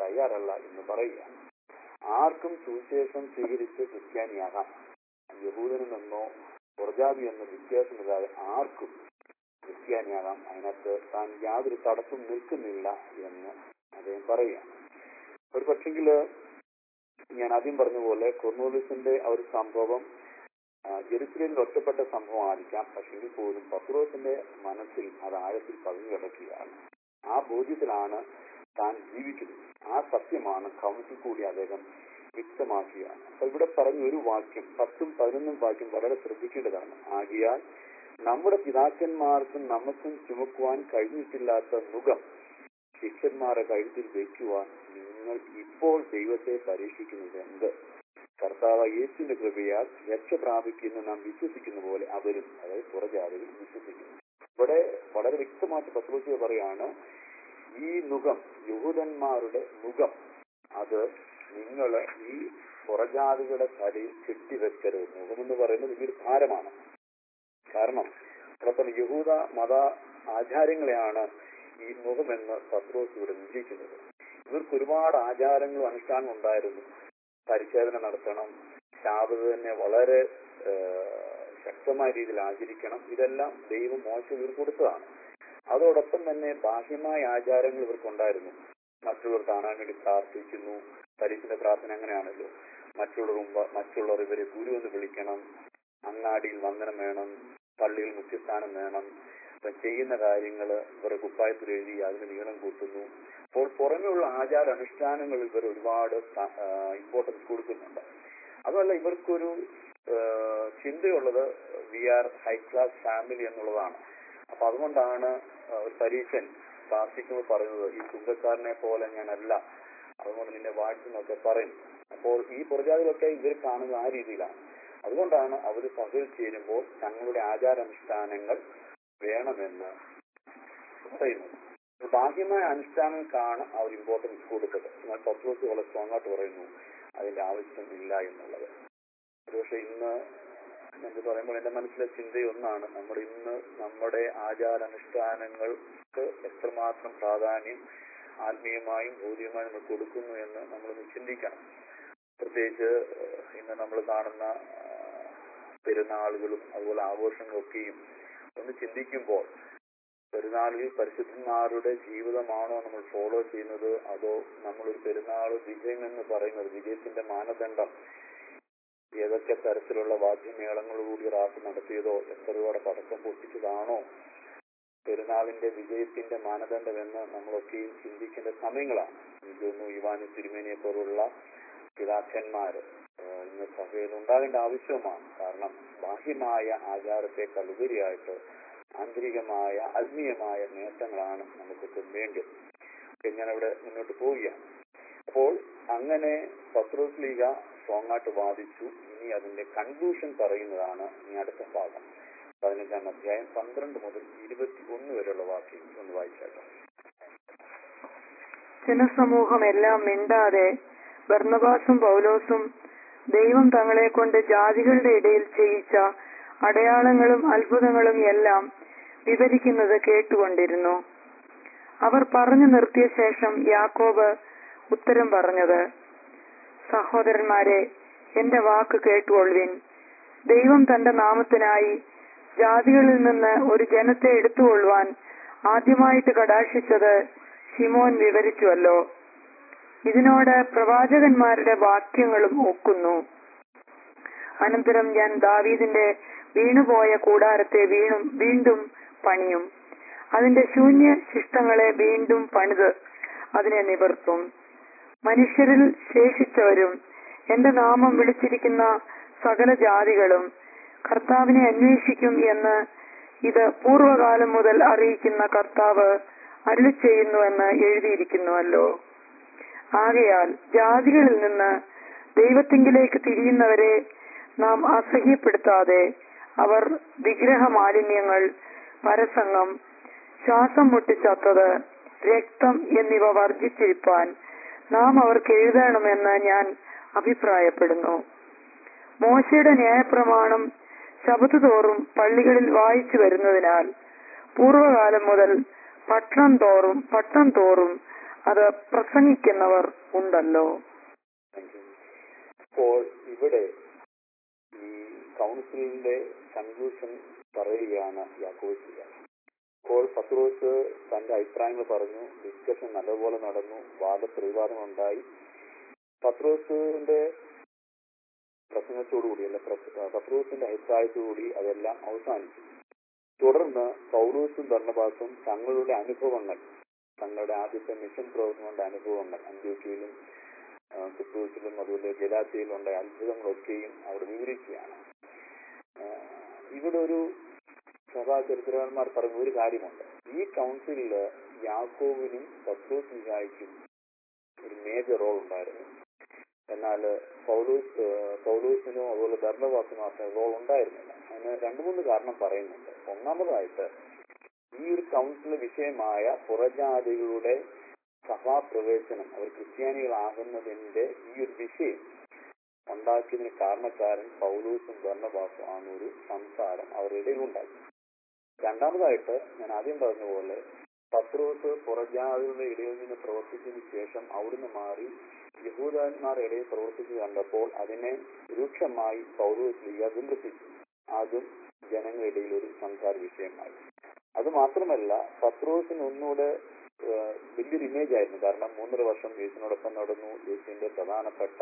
S1: തയ്യാറല്ല എന്ന് പറയുക. ആർക്കും സുവിശേഷം സ്വീകരിച്ച് ക്രിസ്ത്യാനിയാകാം. യഹൂദനിൽ നിന്നോ പുറജാതി എന്നോ വ്യത്യാസമില്ലാതെ ആർക്കും ക്രിസ്ത്യാനിയാകാം. അതിനകത്ത് താൻ യാതൊരു തടസ്സം നിൽക്കുന്നില്ല എന്ന് അദ്ദേഹം പറയുകയാണ്. ഒരു പക്ഷെങ്കില് ഞാൻ ആദ്യം പറഞ്ഞ പോലെ കൊർന്നേലിയോസിന്റെ ആ ഒരു സംഭവം ജെറുസലേമിൽ ഒറ്റപ്പെട്ട സംഭവം ആയിരിക്കാം. പക്ഷെങ്കിൽ പോലും പത്രോസിന്റെ മനസ്സിൽ അത് ആഴത്തിൽ പതിഞ്ഞു കിടക്കുകയാണ്. ആ ബോധ്യത്തിലാണ് താൻ ജീവിക്കുന്നത്. ആ സത്യമാണ് കൗൺസിൽ കൂടി അദ്ദേഹം വ്യക്തമാക്കുകയാണ്. അപ്പൊ ഇവിടെ പറഞ്ഞ ഒരു വാക്യം 10ഉം 11ഉം വാക്യം വളരെ ശ്രദ്ധിക്കേണ്ടതാണ്. ആകിയാൽ നമ്മുടെ പിതാക്കന്മാർക്കും നമുക്കും ചുമക്കുവാൻ കഴിഞ്ഞിട്ടില്ലാത്ത നുകം ശിഷ്യന്മാരെ കഴുത്തിൽ വയ്ക്കുവാൻ നിങ്ങൾ ഇപ്പോൾ ദൈവത്തെ പരീക്ഷിക്കുന്നത് എന്ത്? കർത്താവ് യേശുവിന്റെ കൃപയാൽ രക്ഷ പ്രാപിക്കുന്ന നാം വിശ്വസിക്കുന്ന പോലെ അവരും, അതായത് പുറജാതികൾ വിശ്വസിക്കുന്നു. ഇവിടെ വളരെ വ്യക്തമായിട്ട് പത്രോസ് പറയാണ്, ഈ നുകം, യഹൂദന്മാരുടെ നുകം, അത് നിങ്ങൾ ഈ പുറജാതികളുടെ തലയിൽ കെട്ടിവെക്കരുത്. നുകം എന്ന് പറയുന്നത് വലിയൊരു ഭാരമാണ്. കാരണം അവിടെ യഹൂദ മത ആചാരങ്ങളെയാണ് ഈ നുകമെന്ന് പത്രോസ് ഇവിടെ നിശ്ചയിക്കുന്നത്. ഇവർക്ക് ഒരുപാട് ആചാരങ്ങളും അനുഷ്ഠാനവും ഉണ്ടായിരുന്നു. പരിച്ഛേദന നടത്തണം, ശാബത്ത് തന്നെ വളരെ ശക്തമായ രീതിയിൽ ആചരിക്കണം. ഇതെല്ലാം ദൈവം മോശം ഇവർക്ക് കൊടുത്തതാണ്. അതോടൊപ്പം തന്നെ ബാഹ്യമായ ആചാരങ്ങൾ ഇവർക്കുണ്ടായിരുന്നു. മറ്റുള്ളവർ കാണാൻ വേണ്ടി പ്രാർത്ഥിക്കുന്നു. പരീക്ഷന്റെ പ്രാർത്ഥന അങ്ങനെയാണല്ലോ. മറ്റുള്ളവർ ഇവരെ ഗുരു എന്ന് വിളിക്കണം, അങ്ങാടിയിൽ വന്ദനം വേണം, പള്ളിയിൽ മുഖ്യസ്ഥാനം വേണം. അപ്പൊ ചെയ്യുന്ന കാര്യങ്ങൾ ഇവരുടെ കുപ്പായത്തിൽ എഴുതി അതിന് നീളം കൂട്ടുന്നു. അപ്പോൾ പുറമെയുള്ള ആചാര അനുഷ്ഠാനങ്ങൾ ഇവർ ഒരുപാട് ഇമ്പോർട്ടൻസ് കൊടുക്കുന്നുണ്ട്. അതുമല്ല, ഇവർക്കൊരു ചിന്തയുള്ളത് we are high class family എന്നുള്ളതാണ്. അപ്പൊ അതുകൊണ്ടാണ് ഒരു പരീക്ഷൻ പ്രാർത്ഥിക്കുമ്പോൾ പറയുന്നത്, ഈ ചുങ്കക്കാരനെ പോലെ ഞാനല്ല, അതുകൊണ്ട് നിന്നെ വാഴ്ത്തുന്നൊക്കെ പറയും. അപ്പോൾ ഈ പുറജാതികളൊക്കെ ഇവർ കാണുന്നത് ആ രീതിയിലാണ്. അതുകൊണ്ടാണ് അവർ സഭയിൽ ചേരുമ്പോൾ തങ്ങളുടെ ആചാരാനുഷ്ഠാനങ്ങൾ വേണമെന്ന് പറയുന്നത്. ബാഹ്യമായ അനുഷ്ഠാനങ്ങൾക്കാണ് അവർ ഇമ്പോർട്ടൻസ് കൊടുത്തത്. എന്നാൽ പത്രോസ് വളരെ സ്ട്രോങ് ആയിട്ട് പറയുന്നു അതിന്റെ ആവശ്യമില്ല എന്നുള്ളത്. പക്ഷെ ഇന്ന് എന്ന് പറയുമ്പോൾ എന്റെ മനസ്സിലെ ചിന്തയൊന്നാണ്, നമ്മുടെ ആചാരാനുഷ്ഠാനങ്ങൾക്ക് എത്രമാത്രം പ്രാധാന്യം ആത്മീയമായും ഭൗതികമായും നമ്മൾ കൊടുക്കുന്നു എന്ന് നമ്മളൊന്ന് ചിന്തിക്കണം. പ്രത്യേകിച്ച് ഇന്ന് നമ്മൾ കാണുന്ന പെരുന്നാളുകളും അതുപോലെ ആഘോഷങ്ങളൊക്കെയും ഒന്ന് ചിന്തിക്കുമ്പോൾ, പെരുന്നാളിൽ പരിശുദ്ധന്മാരുടെ ജീവിതമാണോ നമ്മൾ ഫോളോ ചെയ്യുന്നത്, അതോ നമ്മളൊരു പെരുന്നാൾ വിജയം എന്ന് പറയുന്നത്, വിജയത്തിന്റെ മാനദണ്ഡം ഏതൊക്കെ തരത്തിലുള്ള വാദ്യമേളങ്ങളോടുകൂടി റാപ്പ് നടത്തിയതോ എത്ര രൂപയുടെ പടക്കം പൊട്ടിച്ചതാണോ പെരുന്നാളിന്റെ വിജയത്തിന്റെ മാനദണ്ഡം എന്ന് നമ്മളൊക്കെയും ചിന്തിക്കേണ്ട സമയങ്ങളാണ്. എനിക്ക് തോന്നുന്നു യുവാനി തിരുമേനിയെ പോലുള്ള പിതാക്കന്മാര് ഇന്ന് സഭയിൽ ഉണ്ടാകേണ്ട ആവശ്യമാണ്. കാരണം ബാഹ്യമായ ആചാരത്തെക്കാൾ ഉപരിയായിട്ട് ആന്തരികമായ ആത്മീയമായ നേട്ടങ്ങളാണ് നമുക്കൊക്കെ വേണ്ടത്. ഞാനവിടെ മുന്നോട്ട് പോവുകയാണ്. അപ്പോൾ അങ്ങനെ പത്രോസ് ലീഗ സ്ട്രോങ് ആയിട്ട് വാദിച്ചു. ഇനി അതിന്റെ കൺക്ലൂഷൻ പറയുന്നതാണ് ഈ അടുത്ത ഭാഗം. 15-ാം അധ്യായം 12 മുതൽ 21 വരെയുള്ള വാക്യം ഒന്ന് വായിച്ചാട്ടോ.
S3: ജനസമൂഹം എല്ലാം മിണ്ടാതെ ബർന്നബാസും പൗലോസും ദൈവം തങ്ങളെ കൊണ്ട് ജാതികളുടെ ഇടയിൽ ചെയ്യിച്ച അടയാളങ്ങളും അത്ഭുതങ്ങളും എല്ലാം വിവരിക്കുന്നത് കേട്ടുകൊണ്ടിരുന്നു. അവർ പറഞ്ഞു നിർത്തിയ ശേഷം യാക്കോബ് ഉത്തരം പറഞ്ഞത്, സഹോദരന്മാരെ, എന്റെ വാക്ക് കേട്ടുകൊള്ളുവിൻ. ദൈവം തന്റെ നാമത്തിനായി ജാതികളിൽ നിന്ന് ഒരു ജനത്തെ എടുത്തുകൊള്ളുവാൻ ആദ്യമായിട്ട് കടാക്ഷിച്ചത് ശിമോൻ വിവരിച്ചുവല്ലോ. ഇതിനോട് പ്രവാചകന്മാരുടെ വാക്യങ്ങളും ഒക്കുന്നു. അനന്തരം ഞാൻ ദാവീദിന്റെ വീണുപോയ കൂടാരത്തെ വീണ്ടും പണിയും, അതിന്റെ ശൂന്യ ശിഷ്ടങ്ങളെ വീണ്ടും പണിത് അതിനെ നിവർത്തും. മനുഷ്യരിൽ ശേഷിച്ചവരും എന്റെ നാമം വിളിച്ചിരിക്കുന്ന സകല ജാതികളും കർത്താവിനെ അന്വേഷിക്കും എന്ന് ഇത് പൂർവകാലം മുതൽ അറിയിക്കുന്ന കർത്താവ് അരുളി ചെയ്യുന്നുവെന്ന് എഴുതിയിരിക്കുന്നുവല്ലോ. ആകയാൽ ജാതികളിൽ നിന്ന് ദൈവത്തിങ്കിലേക്ക് തിരിയുന്നവരെ നാം അസഹ്യപ്പെടുത്താതെ അവർ വിഗ്രഹമാലിന്യങ്ങൾ, പരസംഗം, ശ്വാസം മുട്ടിച്ചത്തത്, രക്തം എന്നിവ വർജിച്ചിരിപ്പാൻ നാം അവർക്ക് എഴുതണമെന്ന് ഞാൻ അഭിപ്രായപ്പെടുന്നു. മോശയുടെ ന്യായപ്രമാണം ശബത്ത് തോറും പള്ളികളിൽ വായിച്ചു വരുന്നതിനാൽ പൂർവകാലം മുതൽ പട്ടണം തോറും അത് പ്രസംഗിക്കുന്നവർ ഉണ്ടല്ലോ.
S1: അപ്പോൾ ഇവിടെ ഈ കൗൺസിലിന്റെ കൺക്ലൂഷൻ പറയുകയാണ് യാക്കോബ്. അപ്പോൾ പത്രോസ് തന്റെ അഭിപ്രായങ്ങൾ പറഞ്ഞു. ഡിസ്കഷൻ നല്ലപോലെ നടന്നു. വാദപ്രതിവാദങ്ങളുണ്ടായി. പത്രോസിന്റെ പ്രസംഗത്തോടുകൂടി അല്ല, പത്രോസിന്റെ അഭിപ്രായത്തോടുകൂടി അതെല്ലാം അവസാനിച്ചു. തുടർന്ന് പൗലോസും ബർന്നബാസും തങ്ങളുടെ അനുഭവങ്ങൾ, തങ്ങളുടെ ആദ്യത്തെ മിഷൻ പ്രവർത്തനങ്ങളുടെ അനുഭവങ്ങൾ, അന്ത്യോക്യയിലും കുപ്രൂസിലും അതുപോലെ ഗലാത്യയിലും ഉണ്ടായ അത്ഭുതങ്ങളൊക്കെയും അവർ വിവരിക്കുകയാണ്. ഇവിടെ ഒരു സഭാ ചരിത്രകാരന്മാർ പറഞ്ഞ ഒരു കാര്യമുണ്ട്. ഈ കൗൺസിലില് യാക്കോബിനും പത്രോസിനും ഒരു മേജർ റോൾ ഉണ്ടായിരുന്നു. എന്നാൽ പൗലോസിനോ അതുപോലെ ബർന്നബാസിനോ അത്ര റോൾ ഉണ്ടായിരുന്നില്ല. അതിന് 2-3 കാരണം പറയുന്നുണ്ട്. ഒന്നാമതായിട്ട്, ഈ ഒരു കൗൺസിലിന്റെ വിഷയമായ പുറജാതികളുടെ സഭാപ്രവേശനം, അവർ ക്രിസ്ത്യാനികളാകുന്നതിന്റെ ഈ ഒരു വിഷയം ഉണ്ടാക്കിയതിന് കാരണക്കാരൻ പൗലോസും ബർന്നബാസും ആണെന്നൊരു സംസാരം അവരുടെ ഇടയിൽ ഉണ്ടാക്കി. രണ്ടാമതായിട്ട്, ഞാൻ ആദ്യം പറഞ്ഞ പോലെ പത്രോസ് പുറജാതികളുടെ ഇടയിൽ നിന്ന് പ്രവർത്തിച്ചതിന് ശേഷം അവിടുന്ന് മാറി യഹൂദന്മാരുടെ ഇടയിൽ പ്രവർത്തിച്ചു കണ്ടപ്പോൾ അതിനെ രൂക്ഷമായി പൗലോസ് വിമർശിച്ചു. അതും ജനങ്ങളുടെ ഇടയിൽ ഒരു സംസാര വിഷയമായി. അത് മാത്രമല്ല, പത്രോസിന് ഒന്നുകൂടെ വലിയൊരു ഇമേജ് ആയിരുന്നു. കാരണം 3.5 വർഷം യേശുവിനോടൊപ്പം നടന്നു. യേശുവിന്റെ പ്രധാനപ്പെട്ട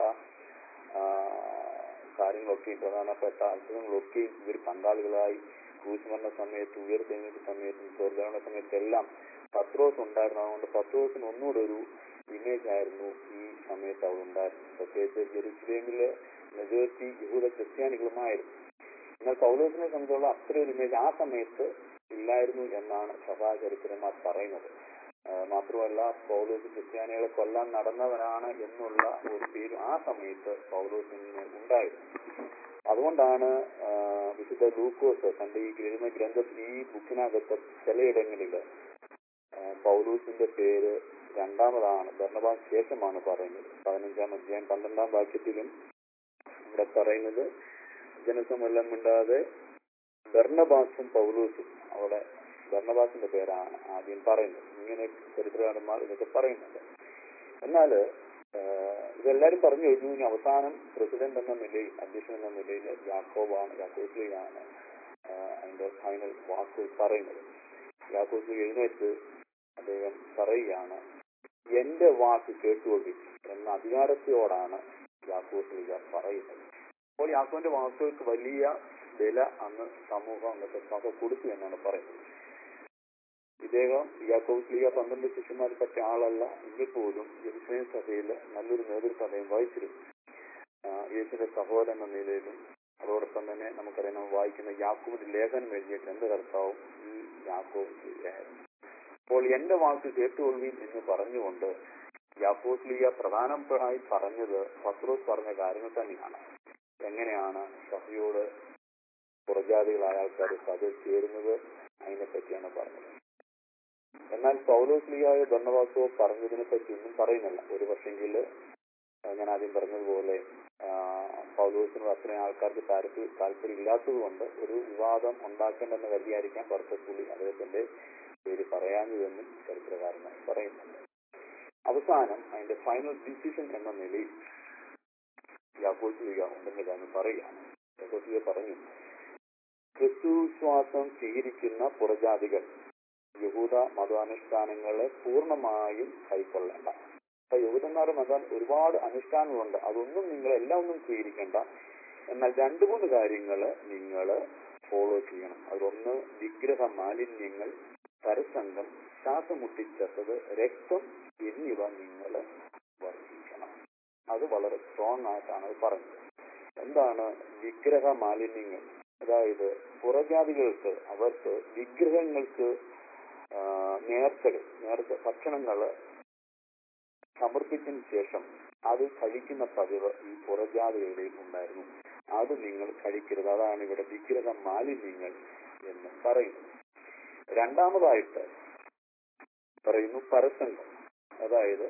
S1: കാര്യങ്ങളൊക്കെയും പ്രധാനപ്പെട്ട അത്ഭുതങ്ങളൊക്കെയും ഇവർ പങ്കാളികളായി. ക്രൂശുമരണ സമയത്ത്, ഉയർത്തെഴുന്നേൽപ്പ് സമയത്തും സ്വർഗ്ഗാരോഹണ സമയത്തെല്ലാം പത്രോസ് ഉണ്ടായിരുന്നു. അതുകൊണ്ട് പത്രോസിന് ഒന്നുകൂടെ ഒരു ഇമേജ് ആയിരുന്നു ഈ സമയത്ത് അവിടെ ഉണ്ടായിരുന്നു. പ്രത്യേകിച്ച് ജെറുസലേമിലെ മെജോറിറ്റി യഹൂദ ക്രിസ്ത്യാനികളുമായിരുന്നു. എന്നാൽ പൗലോസിനെ സംബന്ധിച്ചുള്ള അത്ര ഒരു ഇമേജ് ആ സമയത്ത് ഇല്ലായിരുന്നു എന്നാണ് സഭാചരിത്രന്മാർ പറയുന്നത്. മാത്രമല്ല, പൗലോസ് ക്രിസ്ത്യാനികളെ കൊല്ലാൻ നടന്നവനാണ് എന്നുള്ള ഒരു പേര് ആ സമയത്ത് പൗലോസിന് ഉണ്ടായിരുന്നു. അതുകൊണ്ടാണ് വിശുദ്ധ ലൂക്കോസ് തന്റെ ഈ എഴുതുന്ന ഗ്രന്ഥത്തിൽ, ഈ ബുക്കിനകത്ത് ചിലയിടങ്ങളിൽ പൗലോസിന്റെ പേര് രണ്ടാമതാണ്, ബർന്നബാസ് ശേഷമാണ് പറയുന്നത്. 15-ാം അധ്യായം 12-ാം വാക്യത്തിലും ഇവിടെ പറയുന്നത് ജനസമൂഹം മിണ്ടാതെ ബർന്നബാസും പൗലോസും, അവിടെ ബർന്നബാസിന്റെ പേരാണ് ആദ്യം പറയുന്നത്. ഇങ്ങനെ ചരിത്രകാരന്മാർ ഇതൊക്കെ പറയുന്നുണ്ട്. എന്നാൽ ഇതെല്ലാരും പറഞ്ഞു കഴിഞ്ഞു. ഇനി അവസാനം പ്രസിഡന്റ് എന്ന നിലയിൽ, അധ്യക്ഷൻ എന്ന നിലയിൽ യാക്കോബിലാണ് അതിന്റെ ഫൈനൽ വാക്കുകൾ പറയുന്നത്. യാക്കോബ് എഴുന്നേറ്റ് അദ്ദേഹം പറയുകയാണ്, എന്റെ വാക്ക് കേട്ടുകൊള്ളി എന്ന അധികാരത്തോടാണ് യാക്കോബ് പറയുന്നത്. അപ്പോൾ യാക്കോബിന്റെ വാക്കുകൾക്ക് വലിയ വില അന്ന് സമൂഹം, അന്നത്തെ സഭ കൊടുത്തു എന്നാണ് പറയുന്നത്. ഇദ്ദേഹം യാക്കോബ് 12 ശിഷ്യന്മാരിൽ പറ്റ ആളല്ല. എങ്കിൽ പോലും യെരുശലേം സഭയിൽ നല്ലൊരു നേതൃത്വം വഹിച്ചിരുന്നു. യേശുവിന്റെ സഹോദരൻ എന്ന നിലയിലും അതോടൊപ്പം തന്നെ നമുക്കറിയാം, നമ്മൾ വായിക്കുന്ന യാക്കോബിന്റെ ലേഖനം എഴുതിയ ഗ്രന്ഥകർത്താവും ഈ യാക്കോബ് ആയിരുന്നു. അപ്പോൾ എന്റെ വാക്ക് കേട്ടുകൊള്ളുകയും എന്ന് പറഞ്ഞുകൊണ്ട് യാക്കോബ് പ്രധാനമായി പറഞ്ഞത് പത്രോസ് പറഞ്ഞ കാര്യങ്ങൾ തന്നെയാണ്. എങ്ങനെയാണ് സഭയോട് പുറജാതികളായ ആൾക്കാർ സഭ ചേരുന്നത്, അതിനെപ്പറ്റിയാണ് പറഞ്ഞത്. എന്നാൽ പൗലോസ്ലിയായോ ബർന്നബാസോ പറഞ്ഞതിനെ പറ്റി ഒന്നും പറയുന്നില്ല. ഒരു പക്ഷെങ്കിൽ ഞാൻ ആദ്യം പറഞ്ഞതുപോലെ പൗലോസിനോട് അത്രയും ആൾക്കാർക്ക് താല്പര്യം ഇല്ലാത്തത് കൊണ്ട് ഒരു വിവാദം ഉണ്ടാക്കേണ്ടെന്ന് കരുതിയായിരിക്കാം പർപ്പസ്ഫുള്ളി അദ്ദേഹത്തിന്റെ പേര് പറയാഞ്ഞതെന്നും ചരിത്രകാരനായി പറയുന്നുണ്ട്. അവസാനം അതിന്റെ ഫൈനൽ ഡിസിഷൻ എന്ന നിലയിൽ യാക്കോബ് ഉണ്ടെങ്കിൽ എന്ന് പറയുകയാണ്. യാക്കോബ് പറഞ്ഞു, ക്രിസ്തു വിശ്വാസം സ്വീകരിക്കുന്ന പുറജാതികൾ യഹൂദ മതാനുഷ്ഠാനങ്ങളെ പൂർണ്ണമായും കൈക്കൊള്ളേണ്ട. അപ്പൊ യഹൂദന്മാരുടെ മതം ഒരുപാട് അനുഷ്ഠാനങ്ങളുണ്ട്, അതൊന്നും നിങ്ങൾ എല്ലാം ഒന്നും സ്വീകരിക്കേണ്ട. എന്നാൽ 2-3 കാര്യങ്ങൾ നിങ്ങൾ ഫോളോ ചെയ്യണം. അതിലൊന്ന് വിഗ്രഹ മാലിന്യങ്ങൾ, പരസംഗം, ശ്വാസം മുട്ടിച്ചത്, രക്തം എന്നിവ നിങ്ങൾ വർദ്ധിക്കണം. അത് വളരെ സ്ട്രോങ് ആയിട്ടാണ് അത് പറഞ്ഞത്. എന്താണ് വിഗ്രഹ മാലിന്യങ്ങൾ? അതായത് പുറജാതികൾക്ക്, അവർക്ക് വിഗ്രഹങ്ങൾക്ക് നേർച്ച ഭക്ഷണങ്ങൾ സമർപ്പിച്ചതിന് ശേഷം അത് കഴിക്കുന്ന പതിവ് ഈ പുറജാതികളുടെ ഉണ്ടായിരുന്നു. അത് നിങ്ങൾ കഴിക്കരുത്. അതാണ് ഇവിടെ വിഗ്രഹ മാലിന്യങ്ങൾ എന്ന് പറയുന്നത്. രണ്ടാമതായിട്ട് പറയുന്നു പരസംഗം. അതായത്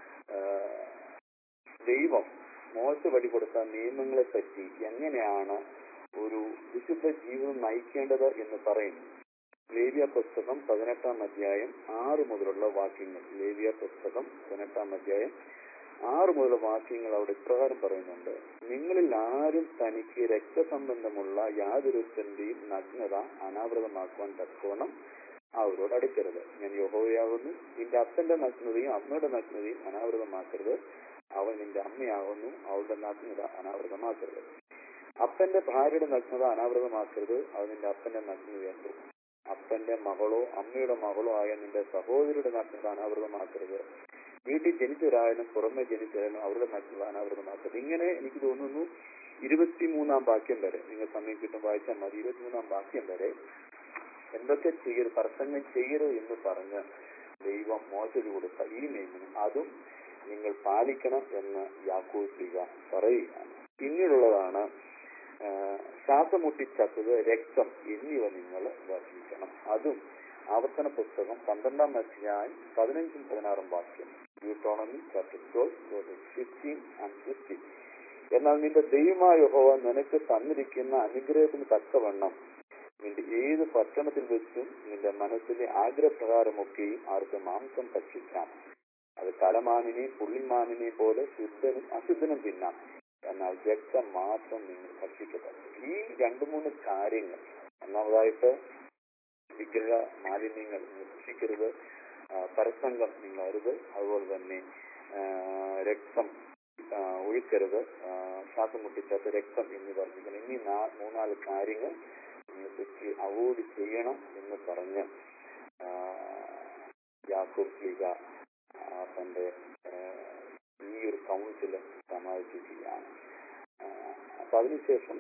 S1: ദൈവം മോശ വഴി കൊടുത്ത നിയമങ്ങളെ പറ്റി എങ്ങനെയാണ് ഒരു വിശുദ്ധ ജീവിതം നയിക്കേണ്ടത് എന്ന് പറയുന്നു. ലേവ്യ പുസ്തകം 18-ാം അധ്യായം 6 മുതലുള്ള വാക്യങ്ങൾ. ലേവ്യ പുസ്തകം 18-ാം അധ്യായം 6 മുതലുള്ള വാക്യങ്ങൾ അവിടെ ഇപ്രകാരം പറയുന്നുണ്ട്: നിങ്ങളിൽ ആരും തനിക്ക് രക്തസംബന്ധമുള്ള യാതൊരുത്തന്റെയും നഗ്നത അനാവൃതമാക്കുവാൻ തക്കവണ്ണം അവരോട് അടുക്കരുത്. ഞാൻ യഹോവയാകുന്നു. നിന്റെ അപ്പന്റെ നഗ്നതയും അമ്മയുടെ നഗ്നതയും അനാവൃതമാക്കരുത്. അവൾ നിന്റെ അമ്മയാകുന്നു. അവളുടെ നഗ്നത അനാവൃതമാക്കരുത്. അപ്പന്റെ ഭാര്യയുടെ നഗ്നത അനാവൃതമാക്കരുത്. അവൾ നിന്റെ അപ്പന്റെ നഗ്നതയല്ലോ. അപ്പന്റെ മകളോ അമ്മയുടെ മകളോ ആയ നിന്റെ സഹോദരിയുടെ നഗ്നത അനാവൃതമാക്കരുത്. വീട്ടിൽ ജനിച്ചവരായാലും പുറമെ ജനിച്ചവരായാലും അവരുടെ നഗ്നത അനാവൃതമാക്കരുത്. ഇങ്ങനെ എനിക്ക് തോന്നുന്നു 23-ാം വാക്യം വരെ, നിങ്ങൾ സമയം കിട്ടും വായിച്ചാൽ മതി. 23-ാം വാക്യം വരെ എന്തൊക്കെ ചെയ്യരുത്, പ്രസംഗം ചെയ്യരുത് എന്ന് പറഞ്ഞ് ദൈവം മോശയ്ക്ക് കൊടുത്ത ഈ നിയമം അതും നിങ്ങൾ പാലിക്കണം എന്ന് യാക്കോബ് ശ്ലീഹ പറയുകയാണ്. പിന്നീടുള്ളതാണ് ശ്വാസം മുട്ടിച്ചത്തത്, രക്തം എന്നിവ നിങ്ങൾ വർദ്ധിക്കണം. അതും ആവർത്തന പുസ്തകം 12-ാം അധ്യായം 15-16 വാക്യം. Deuteronomy chapter 12 verses 15 and 16. എന്നാൽ നിന്റെ ദൈവമായ യഹോവ നിനക്ക് തന്നിരിക്കുന്ന അനുഗ്രഹത്തിന് തക്കവണ്ണം നിന്റെ ഏത് പട്ടണത്തിൽ വെച്ചും നിന്റെ മനസ്സിലെ ആഗ്രഹപ്രകാരമൊക്കെയും ആർക്ക് മാംസം ഭക്ഷിക്കാം. അത് കലമാനിനെയും പുള്ളിമാനിനെയും പോലെ ശുദ്ധനും അശുദ്ധനും തിന്നാം. എന്നാൽ രക്തം മാത്രം നിങ്ങൾ ഭക്ഷിക്കരുത്. ഈ 2-3 കാര്യങ്ങൾ, ഒന്നാമതായിട്ട് വിഗ്രഹ മാലിന്യങ്ങൾ ഭക്ഷിക്കരുത്, പരസംഗം നിങ്ങൾ അരുത്, അതുപോലെ തന്നെ രക്തം ഒഴിക്കരുത്, ശ്വാസം മുട്ടിച്ചാത്ത രക്തം എന്നിവ വർദ്ധിക്കണം. എന്നീ 3-4 കാര്യങ്ങൾ നിങ്ങൾക്ക് അവോയ്ഡ് ചെയ്യണം എന്ന് പറഞ്ഞ് യാക്കോബ് ശ്ലീഹ തന്റെ ഈ ഒരു കൗൺസില് സമാപിക്കുകയാണ്. അപ്പൊ അതിനുശേഷം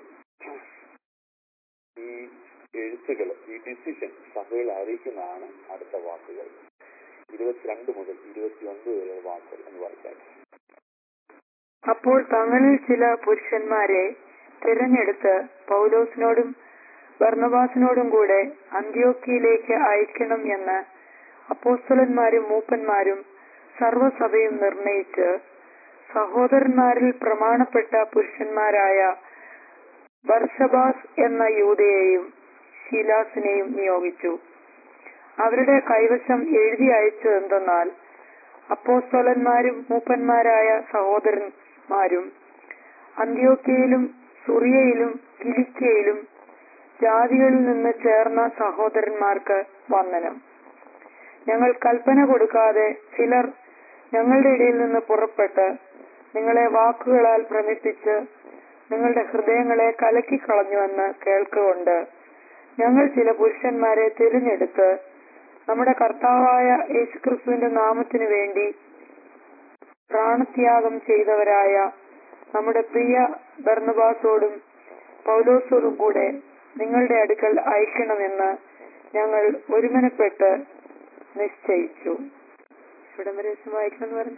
S1: ഈ എഴുത്തുകൾ, ഈ ഡിസിഷൻ സഭയിൽ അറിയിക്കുന്നതാണ് അടുത്ത വാക്കുകൾ. 22 മുതൽ 29 വരെ വാക്കുകൾ എന്ന് വായിച്ചാൽ:
S3: അപ്പോൾ തങ്ങളിൽ ചില പുരുഷന്മാരെ തിരഞ്ഞെടുത്ത് പൗലോസിനോടും ബർന്നബാസിനോടും കൂടെ അന്ത്യോക്യയിലേക്ക് അയക്കണം എന്ന് അപ്പോസ്തലന്മാരും മൂപ്പന്മാരും സർവ്വസഭയും നിർണയിച്ച് സഹോദരന്മാരിൽ പ്രമാണപ്പെട്ട പുരുഷന്മാരായ ബർശബാസ് എന്ന യൂദയെയും ശീലാസിനെയും നിയോഗിച്ചു. അവരുടെ കൈവശം എഴുതി അയച്ചത് എന്തെന്നാൽ: അപ്പോസ്തലന്മാരും മൂപ്പന്മാരായ സഹോദരന്മാരും അന്ത്യോക്യയിലും സുറിയയിലും കിലിക്യയിലും ജാതികളിൽ നിന്ന് ചേർന്ന സഹോദരന്മാർക്ക് വന്ദനം. ഞങ്ങൾ കൽപ്പന കൊടുക്കാതെ ചിലർ ഞങ്ങളുടെ ഇടയിൽ നിന്ന് പുറപ്പെട്ട് നിങ്ങളെ വാക്കുകളാൽ ഭ്രമിപ്പിച്ച് നിങ്ങളുടെ ഹൃദയങ്ങളെ കലക്കിക്കളഞ്ഞുവെന്ന് കേൾക്കുകൊണ്ട് ഞങ്ങൾ ചില പുരുഷന്മാരെ തിരഞ്ഞെടുത്ത് നമ്മുടെ കർത്താവായ യേശുക്രിസ്തുവിന്റെ നാമത്തിനു വേണ്ടി പ്രാണത്യാഗം ചെയ്തവരായ നമ്മുടെ പ്രിയ ബർന്നബാസോടും പൗലോസോടും കൂടെ നിങ്ങളുടെ അടുക്കൽ അയക്കണമെന്ന് ഞങ്ങൾ ഒരുമനപ്പെട്ട് നിശ്ചയിച്ചു. ഇവിടം വരെ വായിക്കണമെന്ന് പറഞ്ഞു.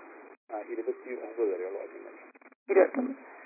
S3: 29.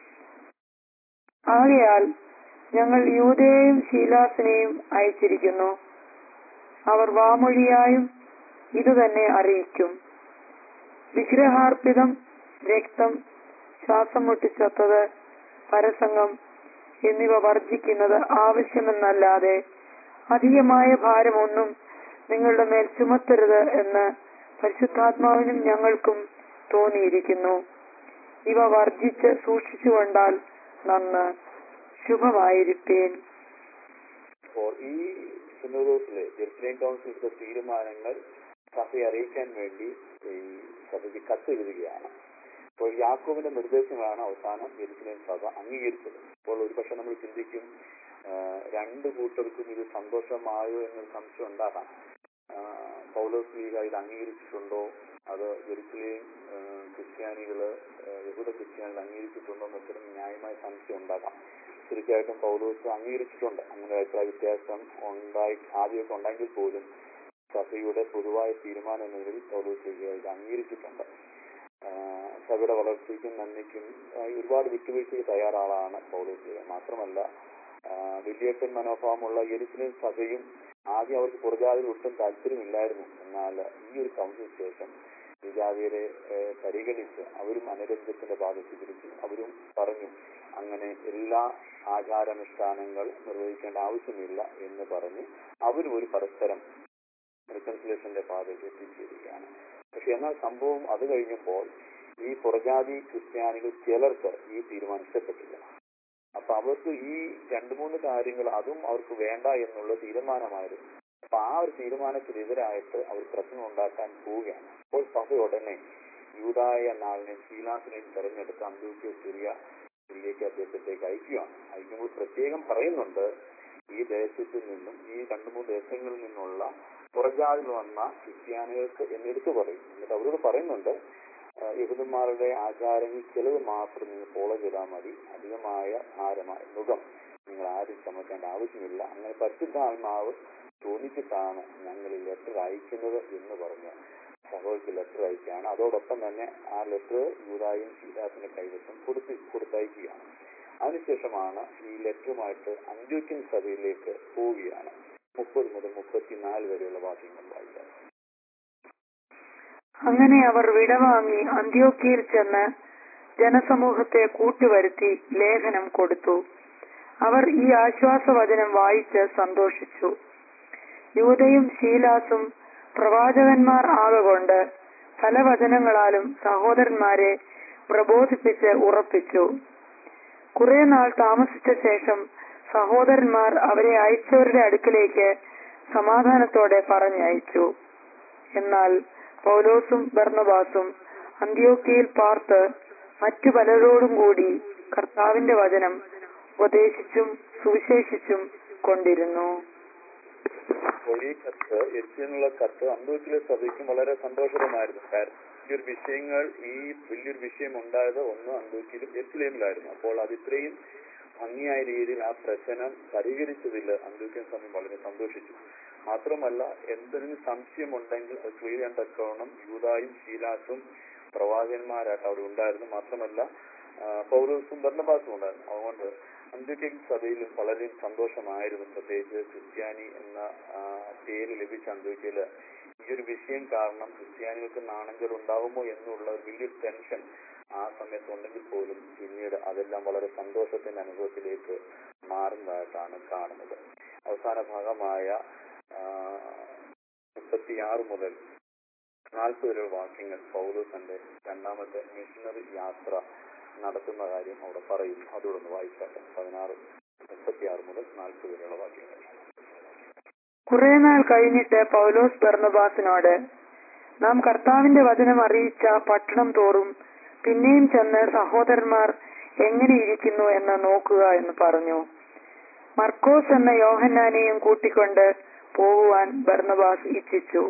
S3: ആകയാൽ ഞങ്ങൾ യൂദയെയും ശീലാസിനെയും അയച്ചിരിക്കുന്നു. അവർ വാമൊഴിയായും ഇതുതന്നെ അറിയിക്കും: വിഗ്രഹാർപ്പിതം, രക്തം, ശ്വാസം മുട്ടിച്ചത്തത്, പരസംഗം എന്നിവ വർജിക്കുന്നത് ആവശ്യമെന്നല്ലാതെ അധികമായ ഭാരമൊന്നും നിങ്ങളുടെ മേൽ ചുമത്തരുത് എന്ന് പരിശുദ്ധാത്മാവിനും ഞങ്ങൾക്കും തോന്നിയിരിക്കുന്നു. ഇവ വർജിച്ച് സൂക്ഷിച്ചുകൊണ്ടാൽ നന്ന്, ശുഭമായിരിപ്പേൻ.
S1: ഈ സിനോദോസിലെ ജെറുസലേം കൗൺസിലിന്റെ തീരുമാനങ്ങൾ സഭയെ അറിയിക്കാൻ വേണ്ടി ഈ സഭയ്ക്ക് കത്തെഴുതുകയാണ്. അപ്പോൾ യാക്കോബിന്റെ നിർദ്ദേശങ്ങളാണ് അവസാനം ജെറുസലേം സഭ അംഗീകരിച്ചത്. അപ്പോൾ ഒരുപക്ഷെ നമ്മൾ ചിന്തിക്കും, 2 കൂട്ടർക്കും ഇത് സന്തോഷമായോ എന്നൊരു സംശയം ഉണ്ടാകാം. പൗലോസ് ശ്ലീഹ ഇത് അംഗീകരിച്ചിട്ടുണ്ടോ, അത് ജെറുസലേം ക്രിസ്ത്യാനികള്, യഹൂദ ക്രിസ്ത്യാനികൾ അംഗീകരിച്ചിട്ടുണ്ടോ എന്നൊക്കെ ന്യായമായ സംശയം ഉണ്ടാകാം. തീർച്ചയായിട്ടും പൗലോസ് അംഗീകരിച്ചിട്ടുണ്ട്. അങ്ങനെ അഭിപ്രായ വ്യത്യാസം ആദ്യമൊക്കെ ഉണ്ടെങ്കിൽ പോലും സഭയുടെ പൊതുവായ തീരുമാനം എന്ന നിലയിൽ പൗലോസ് ശ്ലീഹ ഇത് അംഗീകരിച്ചിട്ടുണ്ട്. സഭയുടെ വളർച്ചയ്ക്കും നന്മയ്ക്കും ഒരുപാട് വിട്ടുവീഴ്ചയ്ക്ക് തയ്യാറാളാണ് പൗലോസ് ശ്ലീഹ. മാത്രമല്ല, വലിയേട്ടൻ മനോഭാവമുള്ള യെരുശലേം സഭയും ആദ്യം അവർക്ക് പുറജാതിൽ ഒട്ടും താല്പര്യമില്ലായിരുന്നു. എന്നാൽ ഈ ഒരു കൗൺസിലിന് ശേഷം വിജാതിയരെ പരിഗണിച്ച് അവരും അനുരഞ്ജത്തിന്റെ ഭാഗത്ത് തിരിച്ചു. അവരും പറഞ്ഞു അങ്ങനെ എല്ലാ ആചാരാനുഷ്ഠാനങ്ങൾ നിർവഹിക്കേണ്ട ആവശ്യമില്ല എന്ന് പറഞ്ഞ് അവരും ഒരു പരസ്പരം റിക്കൺസിലേഷന്റെ പാതയിൽ എത്തിച്ചേരുകയാണ്. പക്ഷെ എന്നാൽ സംഭവം അത് കഴിഞ്ഞപ്പോൾ ഈ പുറജാതി ക്രിസ്ത്യാനികൾ ചിലർക്ക് ഈ തീരുമാനം ഇഷ്ടപ്പെട്ടില്ല. അപ്പൊ അവർക്ക് ഈ 2-3 കാര്യങ്ങൾ അതും അവർക്ക് വേണ്ട എന്നുള്ള തീരുമാനമായിരുന്നു. അപ്പൊ ആ ഒരു തീരുമാനത്തിനെതിരായിട്ട് അവർ പ്രശ്നം ഉണ്ടാക്കാൻ പോവുകയാണ്. അപ്പോൾ സഭ ഉടനെ യൂദായ നാളിനെയും ശീലാസിനെയും തെരഞ്ഞെടുത്ത് അന്ത്യോക്യ സിറിയയ്ക്ക് അദ്ദേഹത്തേക്ക് അയക്കുമ്പോൾ പ്രത്യേകം പറയുന്നുണ്ട് ഈ ദേശത്തിൽ നിന്നും ഈ 2-3 ദേശങ്ങളിൽ നിന്നുള്ള പുറജാതിൽ വന്ന ക്രിസ്ത്യാനികൾക്ക് എന്നെടുത്ത് പറയും. എന്നിട്ട് അവരോട് പറയുന്നുണ്ട് യഹൂദന്മാരുടെ ആചാരങ്ങൾ ചിലത് മാത്രം നിങ്ങൾ ഫോളോ ചെയ്താൽ മതി, അധികമായ ഭാരമായ മുഖം നിങ്ങൾ ആരും ചുമക്കേണ്ട ആവശ്യമില്ല. അങ്ങനെ പരിശുദ്ധാത്മാവ് തോന്നിച്ചിട്ടാണ് ഞങ്ങൾ ഈ ലെറ്റർ അയക്കുന്നത് എന്ന് പറഞ്ഞ് സഭയ്ക്ക് ലെറ്റർ അയക്കുകയാണ്. അതോടൊപ്പം തന്നെ ആ ലെറ്റർ യൂദായും ശീലാസിന്റെ കൈവശം കൊടുത്തയക്കുകയാണ്. അതിനുശേഷമാണ് ഈ ലെറ്ററുമായിട്ട് അന്ത്യോക്യൻ സഭയിലേക്ക് പോവുകയാണ്. 30 മുതൽ 34 വരെയുള്ള വാക്യങ്ങൾ വായിക്കാം.
S3: അങ്ങനെ അവർ വിടവാങ്ങി അന്ത്യോക്യയിൽ ചെന്ന് ജനസമൂഹത്തെ കൂട്ടുവരുത്തി ലേഖനം കൊടുത്തു. അവർ ഈ ആശ്വാസവചനം വായിച്ച് സന്തോഷിച്ചു. യൂദയും ശീലാസും പ്രവാചകന്മാർ ആകൊണ്ട് പല വചനങ്ങളാലും സഹോദരന്മാരെ പ്രബോധിപ്പിച്ച് ഉറപ്പിച്ചു. കുറെ നാൾ താമസിച്ച ശേഷം സഹോദരന്മാർ അവരെ അയച്ചവരുടെ അടുക്കിലേക്ക് സമാധാനത്തോടെ പറഞ്ഞയച്ചു. എന്നാൽ പൗലോസും ബർന്നബാസും അന്ത്യോക്യയിൽ പാർത്ത് മറ്റു പലരോടും കൂടി കർത്താവിന്റെ വചനം ഉപദേശിച്ചും സുവിശേഷിച്ചും കൊണ്ടിരുന്നു.
S1: ഈ കത്ത് എത്തിയെന്നുള്ള കത്ത് അന്ത്യോക്യയിലെ സഭയ്ക്കും വളരെ സന്തോഷകരമായിരുന്നു. കാരണം ഈ വലിയൊരു വിഷയം ഉണ്ടായത് ഒന്ന് അന്ത്യോക്യയിലും യെരുശലേമിലായിരുന്നു. അപ്പോൾ അത് ഇത്രയും ഭംഗിയായ രീതിയിൽ ആ പ്രശ്നം പരിഹരിച്ചതിൽ അന്ത്യോക്യൻ സഭ വളരെ സന്തോഷിച്ചു. മാത്രമല്ല എന്തെങ്കിലും സംശയമുണ്ടെങ്കിൽ അത് ക്ലിയർ ചെയ്യാൻ തക്കവണ്ണം യൂദായും ശീലാസും പ്രവാചകന്മാരായിട്ട് അവിടെ ഉണ്ടായിരുന്നു. മാത്രമല്ല പൗലോസും ബർന്നബാസും ഉണ്ടായിരുന്നു. അതുകൊണ്ട് അന്ത്യോക്യൻ സഭയിലും വളരെ സന്തോഷമായിരുന്നു. പ്രത്യേകിച്ച് ക്രിസ്ത്യാനി എന്ന പേര് ലഭിച്ച അന്ത്യോക്യയില് ഈ ഒരു വിഷയം കാരണം ക്രിസ്ത്യാനികൾക്ക് നാണക്കേട് ഉണ്ടാവുമോ എന്നുള്ള വലിയൊരു ടെൻഷൻ ആ സമയത്ത് ഉണ്ടെങ്കിൽ പോലും പിന്നീട് അതെല്ലാം വളരെ സന്തോഷത്തിന്റെ അനുഭവത്തിലേക്ക് മാറുന്നതായിട്ടാണ് കാണുന്നത്. അവസാന ഭാഗമായ 36 മുതൽ 40 വരെയുള്ള വാക്യങ്ങൾ പൗലോസിന്റെ രണ്ടാമത്തെ മിഷണറി യാത്ര നടത്തുന്ന കാര്യം അവിടെ പറയുന്നു. അതോടൊന്ന് വായിച്ചാട്ടെ. 36 മുതൽ 40 വരെയുള്ള വാക്യങ്ങൾ.
S3: കുറെ നാൾ കഴിഞ്ഞിട്ട് പൗലോസ് ബർന്നബാസിനോട്, നാം കർത്താവിന്റെ വചനം അറിയിച്ച പട്ടണം തോറും പിന്നെയും ചെന്ന് സഹോദരന്മാർ എങ്ങനെ ഇരിക്കുന്നു എന്ന് നോക്കുക എന്ന് പറഞ്ഞു. മർക്കോസ് എന്ന യോഹന്നാനെയും കൂട്ടിക്കൊണ്ട് പോകുവാൻ ബർന്നബാസ് ഇച്ഛിച്ചു.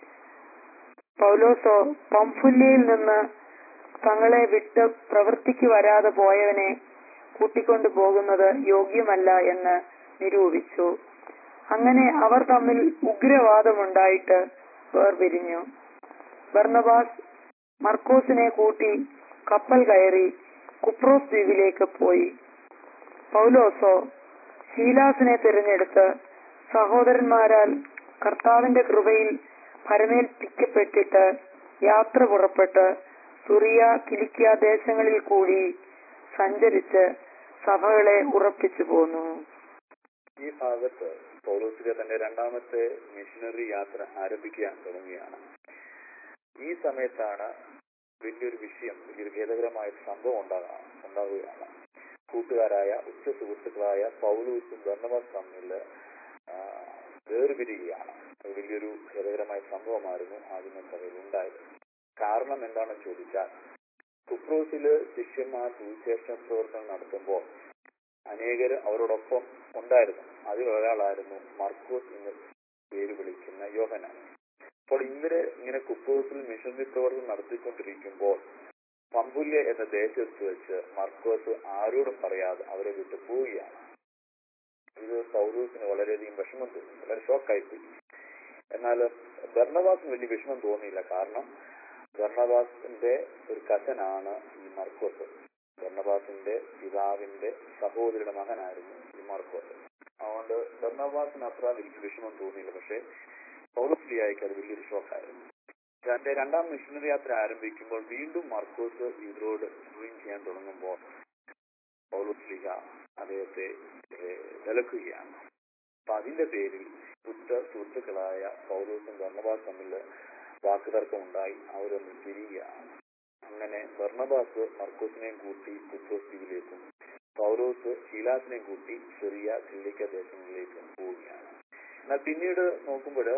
S3: പൗലോസോ പംഫുല്യയിൽ നിന്ന് തങ്ങളെ വിട്ട് പ്രവൃത്തിക്ക് വരാതെ പോയവനെ കൂട്ടിക്കൊണ്ടു പോകുന്നത് യോഗ്യമല്ല എന്ന് നിരൂപിച്ചു. അങ്ങനെ അവർ തമ്മിൽ ഉഗ്രവാദമുണ്ടായിട്ട് വേർപിരിഞ്ഞു. ബർന്നബാസ് മർക്കോസിനെ കൂട്ടി കപ്പൽ കയറി കുപ്രോസ് ദ്വീപിലേക്ക് പോയി. പൗലോസോ ശീലാസിനെ തിരഞ്ഞെടുത്ത് സഹോദരന്മാരാൽ കർത്താവിന്റെ കൃപയിൽ പരമേൽപ്പിക്കപ്പെട്ടിട്ട് യാത്ര പുറപ്പെട്ട് സുറിയ കിലിക്കിയ ദേശങ്ങളിൽ കൂടി സഞ്ചരിച്ച് സഭകളെ ഉറപ്പിച്ചു പോന്നു.
S1: ഈ ഭാഗത്ത് പൗലോസിന്റെ തന്റെ രണ്ടാമത്തെ മിഷണറി യാത്ര ആരംഭിക്കാൻ തുടങ്ങുകയാണ്. ഈ സമയത്താണ് വലിയൊരു ഖേദകരമായ സംഭവം ഉണ്ടാവുകയാണ്. കൂട്ടുകാരായ ഉച്ച സുഹൃത്തുക്കളായ പൗലോസും ബർന്നബാസും തമ്മിൽ വേർപിരിയുകയാണ്. വലിയൊരു ഖേദകരമായ സംഭവമായിരുന്നു ആദ്യമേ സഭയിൽ ഉണ്ടായത്. കാരണം എന്താണെന്ന് ചോദിച്ചാൽ കുപ്രോസില് ശിഷ്യന്മാർ സുവിശേഷ പ്രവർത്തനം നടത്തുമ്പോൾ അനേകർ അവരോടൊപ്പം ഉണ്ടായിരുന്നു. അതിലൊരാളായിരുന്നു മർക്കോസ് എന്ന് പേര് വിളിക്കുന്ന യോഹന്നാൻ. അപ്പോൾ ഇവര് ഇങ്ങനെ കുപ്രോസിൽ മിഷണറി പ്രവർത്തനം നടത്തിക്കൊണ്ടിരിക്കുമ്പോൾ പംഫുല്യ എന്ന ദേശത്ത് വെച്ച് മർക്കോസ് ആരോടും പറയാതെ അവരെ വിട്ടു പോവുകയാണ്. ഇത് പൗലോസിന് വളരെയധികം വിഷമം തോന്നി, വളരെ ഷോക്കായിപ്പോയി. എന്നാൽ ബർന്നബാസിന് വലിയ വിഷമം തോന്നിയില്ല. കാരണം ബർന്നബാസിന്റെ ഒരു കസനാണ് ഈ മർക്കോസ്. ബർന്നബാസിന്റെ പിതാവിന്റെ സഹോദരിയുടെ മകനായിരുന്നു ഈ മർക്കോസ്. അതുകൊണ്ട് ബർന്നബാസിന് അത്ര വലിയ വിഷമം തോന്നിയില്ല. പക്ഷെ പൗലോസ്ലിയായിക്ക് അത് വലിയൊരു ഷോക്കായിരുന്നു. തന്റെ രണ്ടാം മിഷണറി യാത്ര ആരംഭിക്കുമ്പോൾ വീണ്ടും മർക്കോസ് ഇതിനോട് ജോയിൻ ചെയ്യാൻ തുടങ്ങുമ്പോൾ പൗലോസ് ശ്ലീഹ അദ്ദേഹത്തെ വിലക്കുകയാണ്. അപ്പൊ അതിന്റെ പേരിൽ സുഹൃത്തുക്കളായ പൗലോസും ബർന്നബാസ് തമ്മിൽ വാക്കുതർക്കം ഉണ്ടായി. അവരൊന്ന് പിരിയുകയാണ്. അങ്ങനെ ബർന്നബാസ് മർക്കോസിനെയും കൂട്ടി കുപ്രോസ് ദ്വീപിലേക്കും പൗലോസ് ശീലാസിനെയും കൂട്ടി സിറിയ കില്ലിക്ക ദേശങ്ങളിലേക്കും പോവുകയാണ്. എന്നാൽ പിന്നീട് നോക്കുമ്പോൾ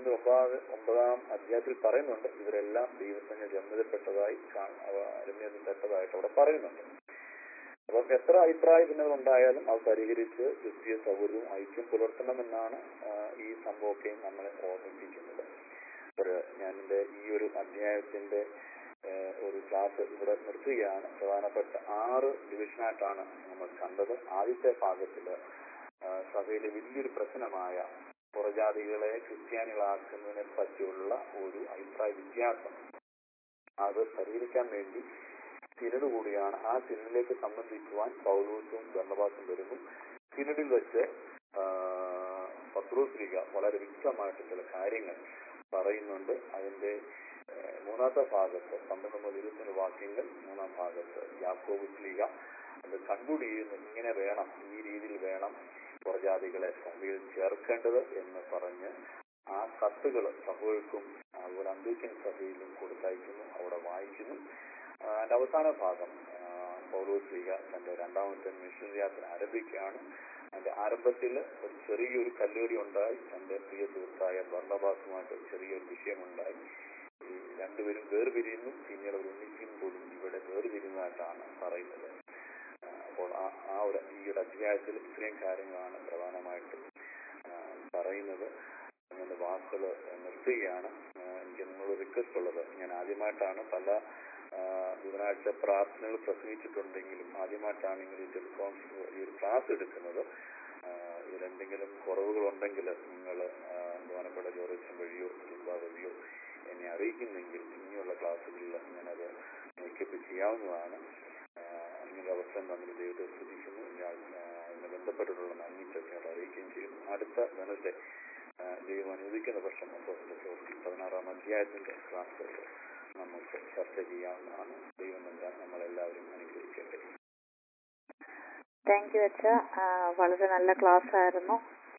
S1: 1:9 അധ്യായത്തിൽ പറയുന്നുണ്ട് ഇവരെല്ലാം ദൈവത്തിന് രമ്യതപ്പെട്ടതായി രമ്യതപ്പെട്ടതായിട്ട് അവിടെ പറയുന്നുണ്ട്. അപ്പൊ എത്ര അഭിപ്രായ ഭിന്നത ഉണ്ടായാലും അത് പരിഹരിച്ച് ക്രിസ്തീയ സൗഹൃദവും ഐക്യം പുലർത്തണമെന്നാണ് ഈ സംഭവത്തെ നമ്മളെ ഓർമ്മിപ്പിക്കുന്നത്. ഞാൻ എന്റെ ഈ ഒരു അധ്യായത്തിന്റെ ഒരു ക്ലാസ് ഇവിടെ നിർത്തുകയാണ്. പ്രധാനപ്പെട്ട 6 ഡിവിഷനായിട്ടാണ് നമ്മൾ കണ്ടത്. ആദ്യത്തെ ഭാഗത്തില് സഭയിലെ വലിയൊരു പ്രശ്നമായ പുറജാതികളെ ക്രിസ്ത്യാനികളാക്കുന്നതിനെ പറ്റിയുള്ള ഒരു അഭിപ്രായ വ്യത്യാസം, അത് പരിഹരിക്കാൻ വേണ്ടി സിനഡ് കൂടിയാണ്. ആ സിനഡിലേക്ക് സംബന്ധിക്കുവാൻ പൗലോസും ബർന്നബാസും വരുന്നു. സിനഡിൽ വെച്ച് പത്രോസ് ശ്ലീഹ വളരെ വ്യക്തമായിട്ട് ചില കാര്യങ്ങൾ പറയുന്നുണ്ട്. അതിന്റെ മൂന്നാമത്തെ ഭാഗത്ത് 12 മുതൽ 20 വാക്യങ്ങൾ, മൂന്നാം ഭാഗത്ത് യാക്കോബ് ശ്ലീഹ അത് കൺക്ലൂഡ് ചെയ്യുന്നു. ഇങ്ങനെ വേണം, ഈ രീതിയിൽ വേണം പുറജാതികളെ സഭയിൽ ചേർക്കേണ്ടത് എന്ന് പറഞ്ഞ് ആ കത്തുകൾ സഭകൾക്കും അതുപോലെ അന്തോക്യൻ സഭയിലും കൊടുത്തയക്കുന്നു, അവിടെ വായിക്കുന്നു. അതിന്റെ അവസാന ഭാഗം പൗലോസ് ശ്ലീഹ തന്റെ രണ്ടാമത്തെ മിഷണറി യാത്ര ആരംഭിക്കുകയാണ്. അതിന്റെ ആരംഭത്തിൽ ഒരു ചെറിയൊരു കല്ലേറി ഉണ്ടായി. തന്റെ പ്രിയ സുഹൃത്തായ ബർന്നബാസുമായിട്ട് ചെറിയൊരു വിഷയമുണ്ടായി. ഈ രണ്ടുപേരും വേർപിരിയുന്നു. പിന്നീട് അവർ ഒന്നിക്കും പോലും ഇവിടെ വേർപിരിയുന്നതായിട്ടാണ് പറയുന്നത്. അപ്പോൾ ഈ ഒരു അധ്യായത്തിൽ ഇത്രയും കാര്യങ്ങളാണ് പ്രധാനമായിട്ടും പറയുന്നത്. എന്റെ വാക്കുകൾ നിർത്തുകയാണ്. എനിക്ക് നിങ്ങളോട് റിക്വസ്റ്റ് ഉള്ളത്, ഞാൻ ആദ്യമായിട്ടാണ് പല ബുധനാഴ്ച പ്രാർത്ഥനകൾ പ്രസംഗിച്ചിട്ടുണ്ടെങ്കിലും ആദ്യമായിട്ടാണ് ഇങ്ങനെ ഈ ഒരു ക്ലാസ് എടുക്കുന്നത്. ഇതിലെന്തെങ്കിലും കുറവുകളുണ്ടെങ്കിൽ നിങ്ങൾ ബഹുമാനപ്പെട്ട ജോർജ് വഴിയോ വഴിയോ എന്നെ അറിയിക്കുന്നെങ്കിൽ ഇനിയുള്ള ക്ലാസ്സുകളിൽ ഞാനത് മേക്കപ്പ് ചെയ്യാവുന്നതാണ്. ഇങ്ങനെ അവസരം തമ്മിൽ ദൈവത്തെ സ്തുതിക്കുന്നു. അതിനെ ബന്ധപ്പെട്ടിട്ടുള്ള നന്ദി ചൊല്ലിയോട് അറിയിക്കുകയും ചെയ്യുന്നു. അടുത്ത വെനസ്ഡേ ദൈവം അനുവദിക്കുന്ന പക്ഷം അപ്പോസ്തല പ്രവൃത്തി 16-ാം അധ്യായത്തിന്റെ ക്ലാസ്സുകൾ നമുക്ക് ചർച്ച ചെയ്യാവുന്നതാണ്. ദൈവം നൽകാൻ നമ്മളെല്ലാവരും അനുഗ്രഹിക്കട്ടെ.
S2: താങ്ക് യു അച്ഛ. വളരെ നല്ല ക്ലാസ് ആയിരുന്നു.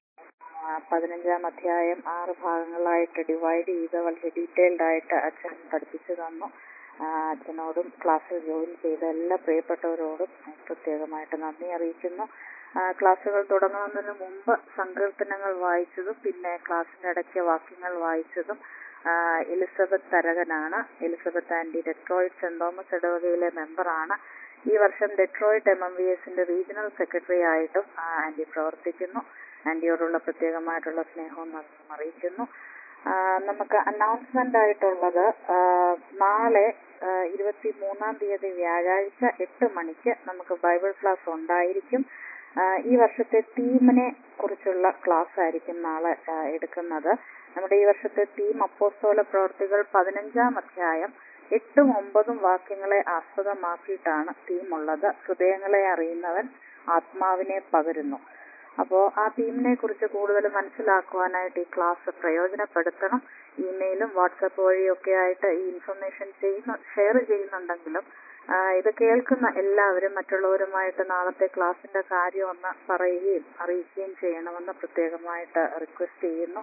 S2: 15-ാം അധ്യായം 6 ഭാഗങ്ങളായിട്ട് ഡിവൈഡ് ചെയ്ത് വളരെ ഡീറ്റെയിൽഡ് ആയിട്ട് അച്ഛൻ പഠിപ്പിച്ചു തന്നു. അച്ഛനോടും ക്ലാസ്സിൽ ജോയിൻ ചെയ്ത എല്ലാ പ്രിയപ്പെട്ടവരോടും പ്രത്യേകമായിട്ട് നന്ദി അറിയിക്കുന്നു. ക്ലാസ്സുകൾ തുടങ്ങുന്നതിന് മുമ്പ് സങ്കീർത്തനങ്ങൾ വായിച്ചതും പിന്നെ ക്ലാസ്സിന്റെ ഇടയ്ക്ക് വാക്യങ്ങൾ വായിച്ചതും എലിസബത്ത് തരകനാണ്. Elizabeth aunty Detroit saint Thomas ഇടവകയിലെ മെമ്പറാണ്. ഈ വർഷം ഡെട്രോയിറ്റ് MMVSന്റെ റീജിയണൽ സെക്രട്ടറി ആയിട്ടും ആന്റി പ്രവർത്തിക്കുന്നു. ആന്റിയോടുള്ള പ്രത്യേകമായിട്ടുള്ള സ്നേഹവും നന്ദിയും അറിയിക്കുന്നു. നമുക്ക് അനൗൺസ്മെന്റ് ആയിട്ടുള്ളത് നാളെ 23-ാം തീയതി വ്യാഴാഴ്ച 8 മണിക്ക് നമുക്ക് ബൈബിൾ ക്ലാസ് ഉണ്ടായിരിക്കും. ഈ വർഷത്തെ തീമിനെ കുറിച്ചുള്ള ക്ലാസ് ആയിരിക്കും നാളെ എടുക്കുന്നത്. നമ്മുടെ ഈ വർഷത്തെ തീം അപ്പോസ്തല പ്രവർത്തികൾ 15-ാം അധ്യായം 8ഉം 9ഉം വാക്യങ്ങളെ ആസ്പദമാക്കിയിട്ടാണ് തീം ഉള്ളത്. ഹൃദയങ്ങളെ അറിയുന്നവൻ ആത്മാവിനെ പകരുന്നു. അപ്പോൾ ആ തീമിനെ കുറിച്ച് കൂടുതൽ മനസ്സിലാക്കുവാനായിട്ട് ഈ ക്ലാസ് പ്രയോജനപ്പെടുത്തണം. ഇമെയിലും വാട്സപ്പ് വഴിയൊക്കെ ആയിട്ട് ഈ ഇൻഫർമേഷൻ ഷെയർ ചെയ്യുന്നുണ്ടെങ്കിലും ഇത് കേൾക്കുന്ന എല്ലാവരും മറ്റുള്ളവരുമായിട്ട് നാളത്തെ ക്ലാസിന്റെ കാര്യം ഒന്ന് പറയുകയും അറിയിക്കുകയും ചെയ്യണമെന്ന് പ്രത്യേകമായിട്ട് റിക്വസ്റ്റ് ചെയ്യുന്നു.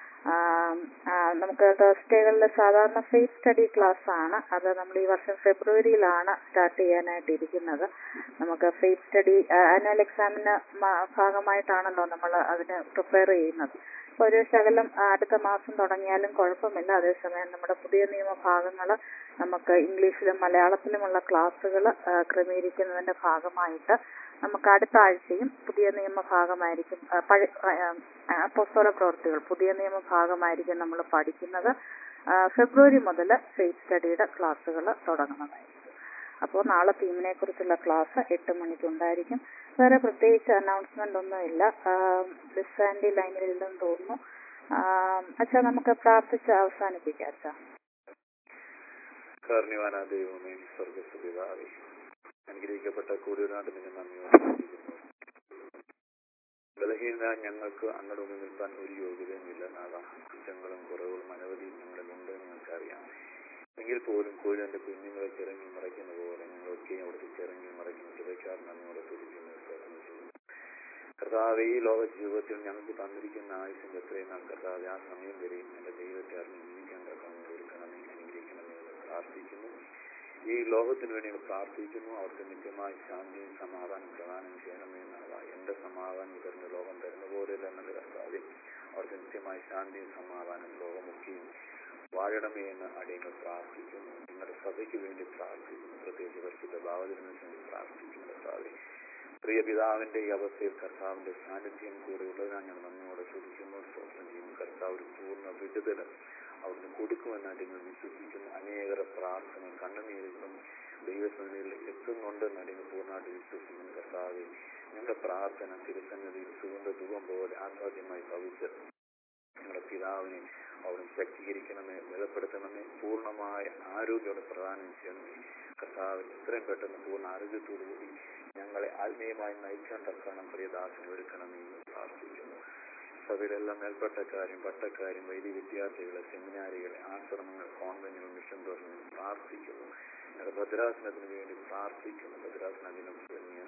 S2: നമുക്ക് തേഴ്സ്ഡേകളിൽ സാധാരണ ഫെയ്ത്ത് സ്റ്റഡി ക്ലാസ് ആണ്. അത് നമ്മൾ ഈ വർഷം ഫെബ്രുവരിയിലാണ് സ്റ്റാർട്ട് ചെയ്യാനായിട്ട് ഇരിക്കുന്നത്. നമുക്ക് ഫെയ്ത്ത് സ്റ്റഡി ആനുവൽ എക്സാമിന് ഭാഗമായിട്ടാണല്ലോ നമ്മൾ അതിന് പ്രിപ്പയർ ചെയ്യുന്നത്. അപ്പോൾ ഒരു ശകലം അടുത്ത മാസം തുടങ്ങിയാലും കുഴപ്പമില്ല. അതേസമയം നമ്മുടെ പുതിയ നിയമഭാഗങ്ങൾ നമുക്ക് ഇംഗ്ലീഷിലും മലയാളത്തിലുമുള്ള ക്ലാസ്സുകൾ ക്രമീകരിക്കുന്നതിന്റെ ഭാഗമായിട്ട് നമുക്ക് അടുത്ത ആഴ്ചയും പുതിയ നിയമഭാഗമായിരിക്കും. അപ്പോസ്തല പ്രവൃത്തികൾ പുതിയ നിയമഭാഗമായിരിക്കും നമ്മൾ പഠിക്കുന്നത്. ഫെബ്രുവരി മുതൽ ഫെയ്ത്ത് സ്റ്റഡിയുടെ ക്ലാസ്സുകൾ തുടങ്ങുന്നതായിരിക്കും. അപ്പോൾ നാളെ തീമിനെ കുറിച്ചുള്ള ക്ലാസ് 8 മണിക്ക് ഉണ്ടായിരിക്കും. വേറെ പ്രത്യേകിച്ച് അനൗൺസ്മെന്റ് ഒന്നുമില്ല. ലിസാൻഡി ലൈനിലില്ലെന്ന് തോന്നുന്നു. അച്ഛാ, നമുക്ക് പ്രാർത്ഥിച്ച് അവസാനിപ്പിക്കാം. അച്ഛാ,
S1: കാരുണ്യവാനായ ദൈവമേ, സ്വർഗ്ഗസ്ഥപിതാവേ, അനുഗ്രഹിക്കപ്പെട്ട കൂടിയനാട്ട് നിങ്ങൾ നന്ദിയോടെ ബലഹീന ഞങ്ങൾക്ക് അങ്ങോട്ട് മുന്നിൽ നിൽക്കാൻ ഒരു യോഗ്യതയുമില്ല. നാഥ, കുറ്റങ്ങളും കുറവുകളും അനവധി ഞങ്ങളിലുണ്ട്. ഞങ്ങൾക്കറിയാം. എങ്കിൽ പോലും കോഴി എൻ്റെ കുഞ്ഞുങ്ങളെ ചിറങ്ങി മറയ്ക്കുന്ന പോലെ ഞങ്ങളൊക്കെയും അവിടുത്തെ ചിറങ്ങി മറയ്ക്കുന്ന ചിറയ്ക്കാർ നമ്മോട് തുടിക്കുന്നു. കർത്താവ്, ഈ ലോക ജീവിതത്തിൽ ഞങ്ങൾക്ക് തന്നിരിക്കുന്ന ആയുസിന്റെ എത്രയും നാൾ കർത്താവ് ആ സമയം വരെയും എൻ്റെ ദൈവത്തെ അറിഞ്ഞ് ജീവിക്കാൻ തക്കവണ്ണം ഒരുക്കണമേ, അനുഗ്രഹിക്കണമേ എന്ന് പ്രാർത്ഥിക്കുന്നു. ഈ ലോകത്തിന് വേണ്ടി പ്രാർത്ഥിക്കുന്നു. അവർക്ക് നിത്യമായ ശാന്തിയും സമാധാനം പ്രദാനം ചെയ്യണമേ എന്നാണ്. എന്റെ സമാധാനം തരുന്ന ലോകം തരുന്ന പോലെ തന്നെ കർത്താവെ അവർക്ക് നിത്യമായ ശാന്തിയും സമാധാനം ലോകമൊക്കെയും വാഴണമേ എന്ന് അടിയങ്ങൾ പ്രാർത്ഥിക്കുന്നു. നിങ്ങളുടെ സഭയ്ക്ക് വേണ്ടി പ്രാർത്ഥിക്കുന്നു. പ്രത്യേകിച്ച് പരിശുദ്ധ ഭാവത്തിന് വേണ്ടി പ്രാർത്ഥിക്കുന്നു. കർത്താവെ, പ്രിയ പിതാവിന്റെ ഈ അവസ്ഥയിൽ കർത്താവിന്റെ സാന്നിധ്യം കൂടെ ഉള്ളതിനാൽ ഞാൻ നന്ദിയോടെ ചോദിക്കുന്നു, സ്തോത്രം ചെയ്യുന്നു. കർത്താവ് ഒരു പൂർണ്ണ വിടുതൽ അവിടുന്ന് കൊടുക്കുമെന്ന് അടിയങ്ങൾ വിശ്വസിക്കുന്നു. അനേകര പ്രാർത്ഥന കണ്ണുനീരുകളും ദൈവസന്നിധിയിൽ എത്തുന്നുണ്ടെന്ന് അടിയങ്ങൾ പൂർണ്ണമായിട്ട് വിശ്വസിക്കുന്നു. കർത്താവെ, ഞങ്ങളുടെ പ്രാർത്ഥന തിരുസന്നിധിയിൽ സുഗന്ധ ധൂപം പോലെ ആസ്വാദ്യമായി ഭവിച്ച് ഞങ്ങളുടെ പിതാവിനെ അവിടുന്ന് ശക്തീകരിക്കണമേ, ബലപ്പെടുത്തണമേ, പൂർണ്ണമായ ആരോഗ്യം പ്രദാനം ചെയ്യണമേ. കർത്താവ് എത്രയും പെട്ടെന്ന് പൂർണ്ണ ആരോഗ്യത്തോടുകൂടി ഞങ്ങളെ ആത്മീയമായി നയിക്കാൻ തക്കണം പ്രിയദാസനെ ഒരുക്കണമേ എന്ന് പ്രാർത്ഥിക്കുന്നു. സഭയിലെല്ലാം മേൽപ്പെട്ടക്കാരും പട്ടക്കാരും വൈദ്യ വിദ്യാർത്ഥികളെ, സെമിനാരികളെ, ആശ്രമങ്ങൾ, കോൺവെന്റുകൾ, മിഷൻ ദോഷങ്ങൾ പ്രാർത്ഥിക്കുന്നു. ഞങ്ങളുടെ ഭദ്രാസനത്തിന് വേണ്ടി പ്രാർത്ഥിക്കുന്നു. ഭദ്രാസനത്തിനും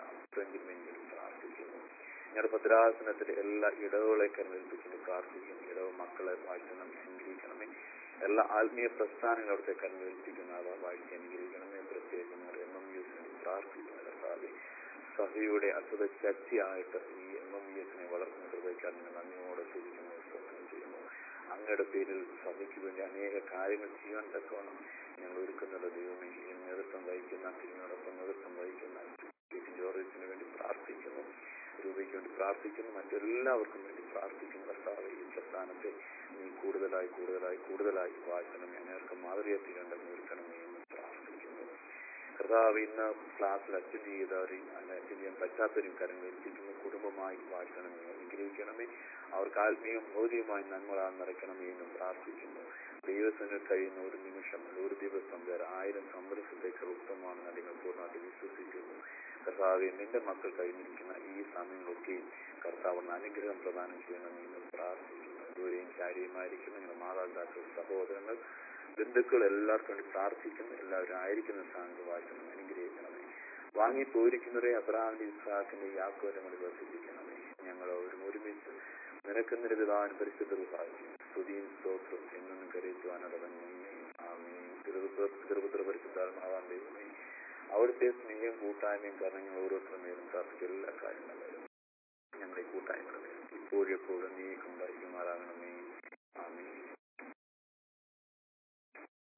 S1: വേണ്ടി പ്രാർത്ഥിക്കുന്നു. ഞങ്ങളുടെ ഭദ്രാസനത്തിലെ എല്ലാ ഇടവുകളെക്കാരും ഏൽപ്പിച്ചിട്ട് പ്രാർത്ഥിക്കുന്നു. ഇടവ് മക്കളെ വാഴ്ത്തണം, അനുഗ്രഹിക്കണമേ. എല്ലാ ആത്മീയ പ്രസ്ഥാനങ്ങൾ അവിടുത്തെ കരുവേൽപ്പിക്കുന്ന വാഴ്ച അനുഗ്രഹിക്കണമേ. പ്രത്യേകം പ്രാർത്ഥിക്കുന്നു. കർത്താവെ, സഭയുടെ അത്ഭുത ശക്തിയായിട്ട് ഈ MMVS വളർത്തുന്ന കൃപയ്ക്കാർ നന്ദിയോടെ ചോദിക്കുന്നു, സ്തോത്രം ചെയ്യുന്നു. അങ്ങയുടെ പേരിൽ സഭയ്ക്ക് വേണ്ടി അനേക കാര്യങ്ങൾ ചെയ്യാൻ തക്കവണ്ണം ഞങ്ങൾ ഒരുക്കുന്നത് ദൈവമേ. ഈ നേതൃത്വം വഹിക്കുന്ന തിരിഞ്ഞോടൊപ്പം നേതൃത്വം വഹിക്കുന്ന ജോർജിന് വേണ്ടി പ്രാർത്ഥിക്കുന്നു, രൂപയ്ക്ക് വേണ്ടി പ്രാർത്ഥിക്കുന്നു, മറ്റെല്ലാവർക്കും വേണ്ടി പ്രാർത്ഥിക്കുന്നു. കർത്താവെ, ഈ പ്രസ്ഥാനത്തെ നീ കൂടുതലായി കൂടുതലായി കൂടുതലായി വാഴ്ത്തണമേ, അനേർക്ക് മാതൃകയെ തീരേണ്ടെന്ന് ഒരുക്കണമേ എന്ന് പ്രാർത്ഥിക്കുന്നു. കർത്താവ്, ഇന്ന് ക്ലാസ്സിൽ അറ്റൻഡ് ചെയ്തവരെയും അറ്റൻഡ് ചെയ്യാൻ പറ്റാത്തവരെയും കരങ്ങളേൽപ്പിക്കുന്നു. കുടുംബമായി വാഴ്ത്തണമേ, അനുഗ്രഹിക്കണമേ. അവർക്ക് ആത്മീയവും ഭൗതികമായി നന്മകളാൽ നിറയ്ക്കണമേ എന്നും പ്രാർത്ഥിക്കുന്നു. ദൈവത്തിന് കഴിയുന്ന ഒരു നിമിഷം, ഒരു ദിവസം വേറെ 1000 സംവത്സരത്തേക്കാൾ ഉത്തമമാണെന്ന് നിങ്ങൾ പൂർണ്ണമായിട്ട് വിശ്വസിക്കുന്നു. കർത്താവെ, നിന്റെ മക്കൾ കഴിഞ്ഞിരിക്കുന്ന ഈ സമയങ്ങളൊക്കെയും കർത്താവിന് അനുഗ്രഹം പ്രദാനം ചെയ്യണമെന്ന് എന്നും പ്രാർത്ഥിക്കുന്നു. ദൂരെയും ചാരിയുമായിരിക്കുന്ന നിങ്ങളുടെ മാതാപിതാക്കൾ, സഹോദരങ്ങൾ, ബന്ധുക്കൾ എല്ലാവർക്കും വേണ്ടി പ്രാർത്ഥിക്കുന്നു. എല്ലാവരും ആയിരിക്കുന്ന സ്ഥാനത്ത് വാഴ്ത്തണം, അനുഗ്രഹിക്കണമേ. വാങ്ങിപ്പോയിരിക്കുന്നവരെ അബ്രഹാമിന്റെ, ഇസ്ഹാക്കിന്റെ, യാക്കോബിന്റെ മുന്നിൽ വർദ്ധിപ്പിക്കണമേ. ഞങ്ങൾ ഒരുമിച്ച് നിനക്കെന്നൊരു പിതാവിന് പരിശുദ്ധ സഹായിക്കും. സ്തുതിയും സ്തോത്രവും എന്നും കരയിക്കുവാനടവന്നെ. ആമേൻ. തിരുപുത്ര പരിശുദ്ധാത്മാവാൻ ദൈവമേ, അവിടുത്തെ സ്നേഹം കൂട്ടായ്മയും കാരണം ഞങ്ങൾ ഓരോരുത്തരും നേരം പ്രാർത്ഥിച്ച എല്ലാ കാര്യങ്ങളും ഞങ്ങളെ കൂട്ടായ്മ ഇപ്പോഴെപ്പോഴും നീക്കുണ്ടായിരിക്കുമാറാകണമേ.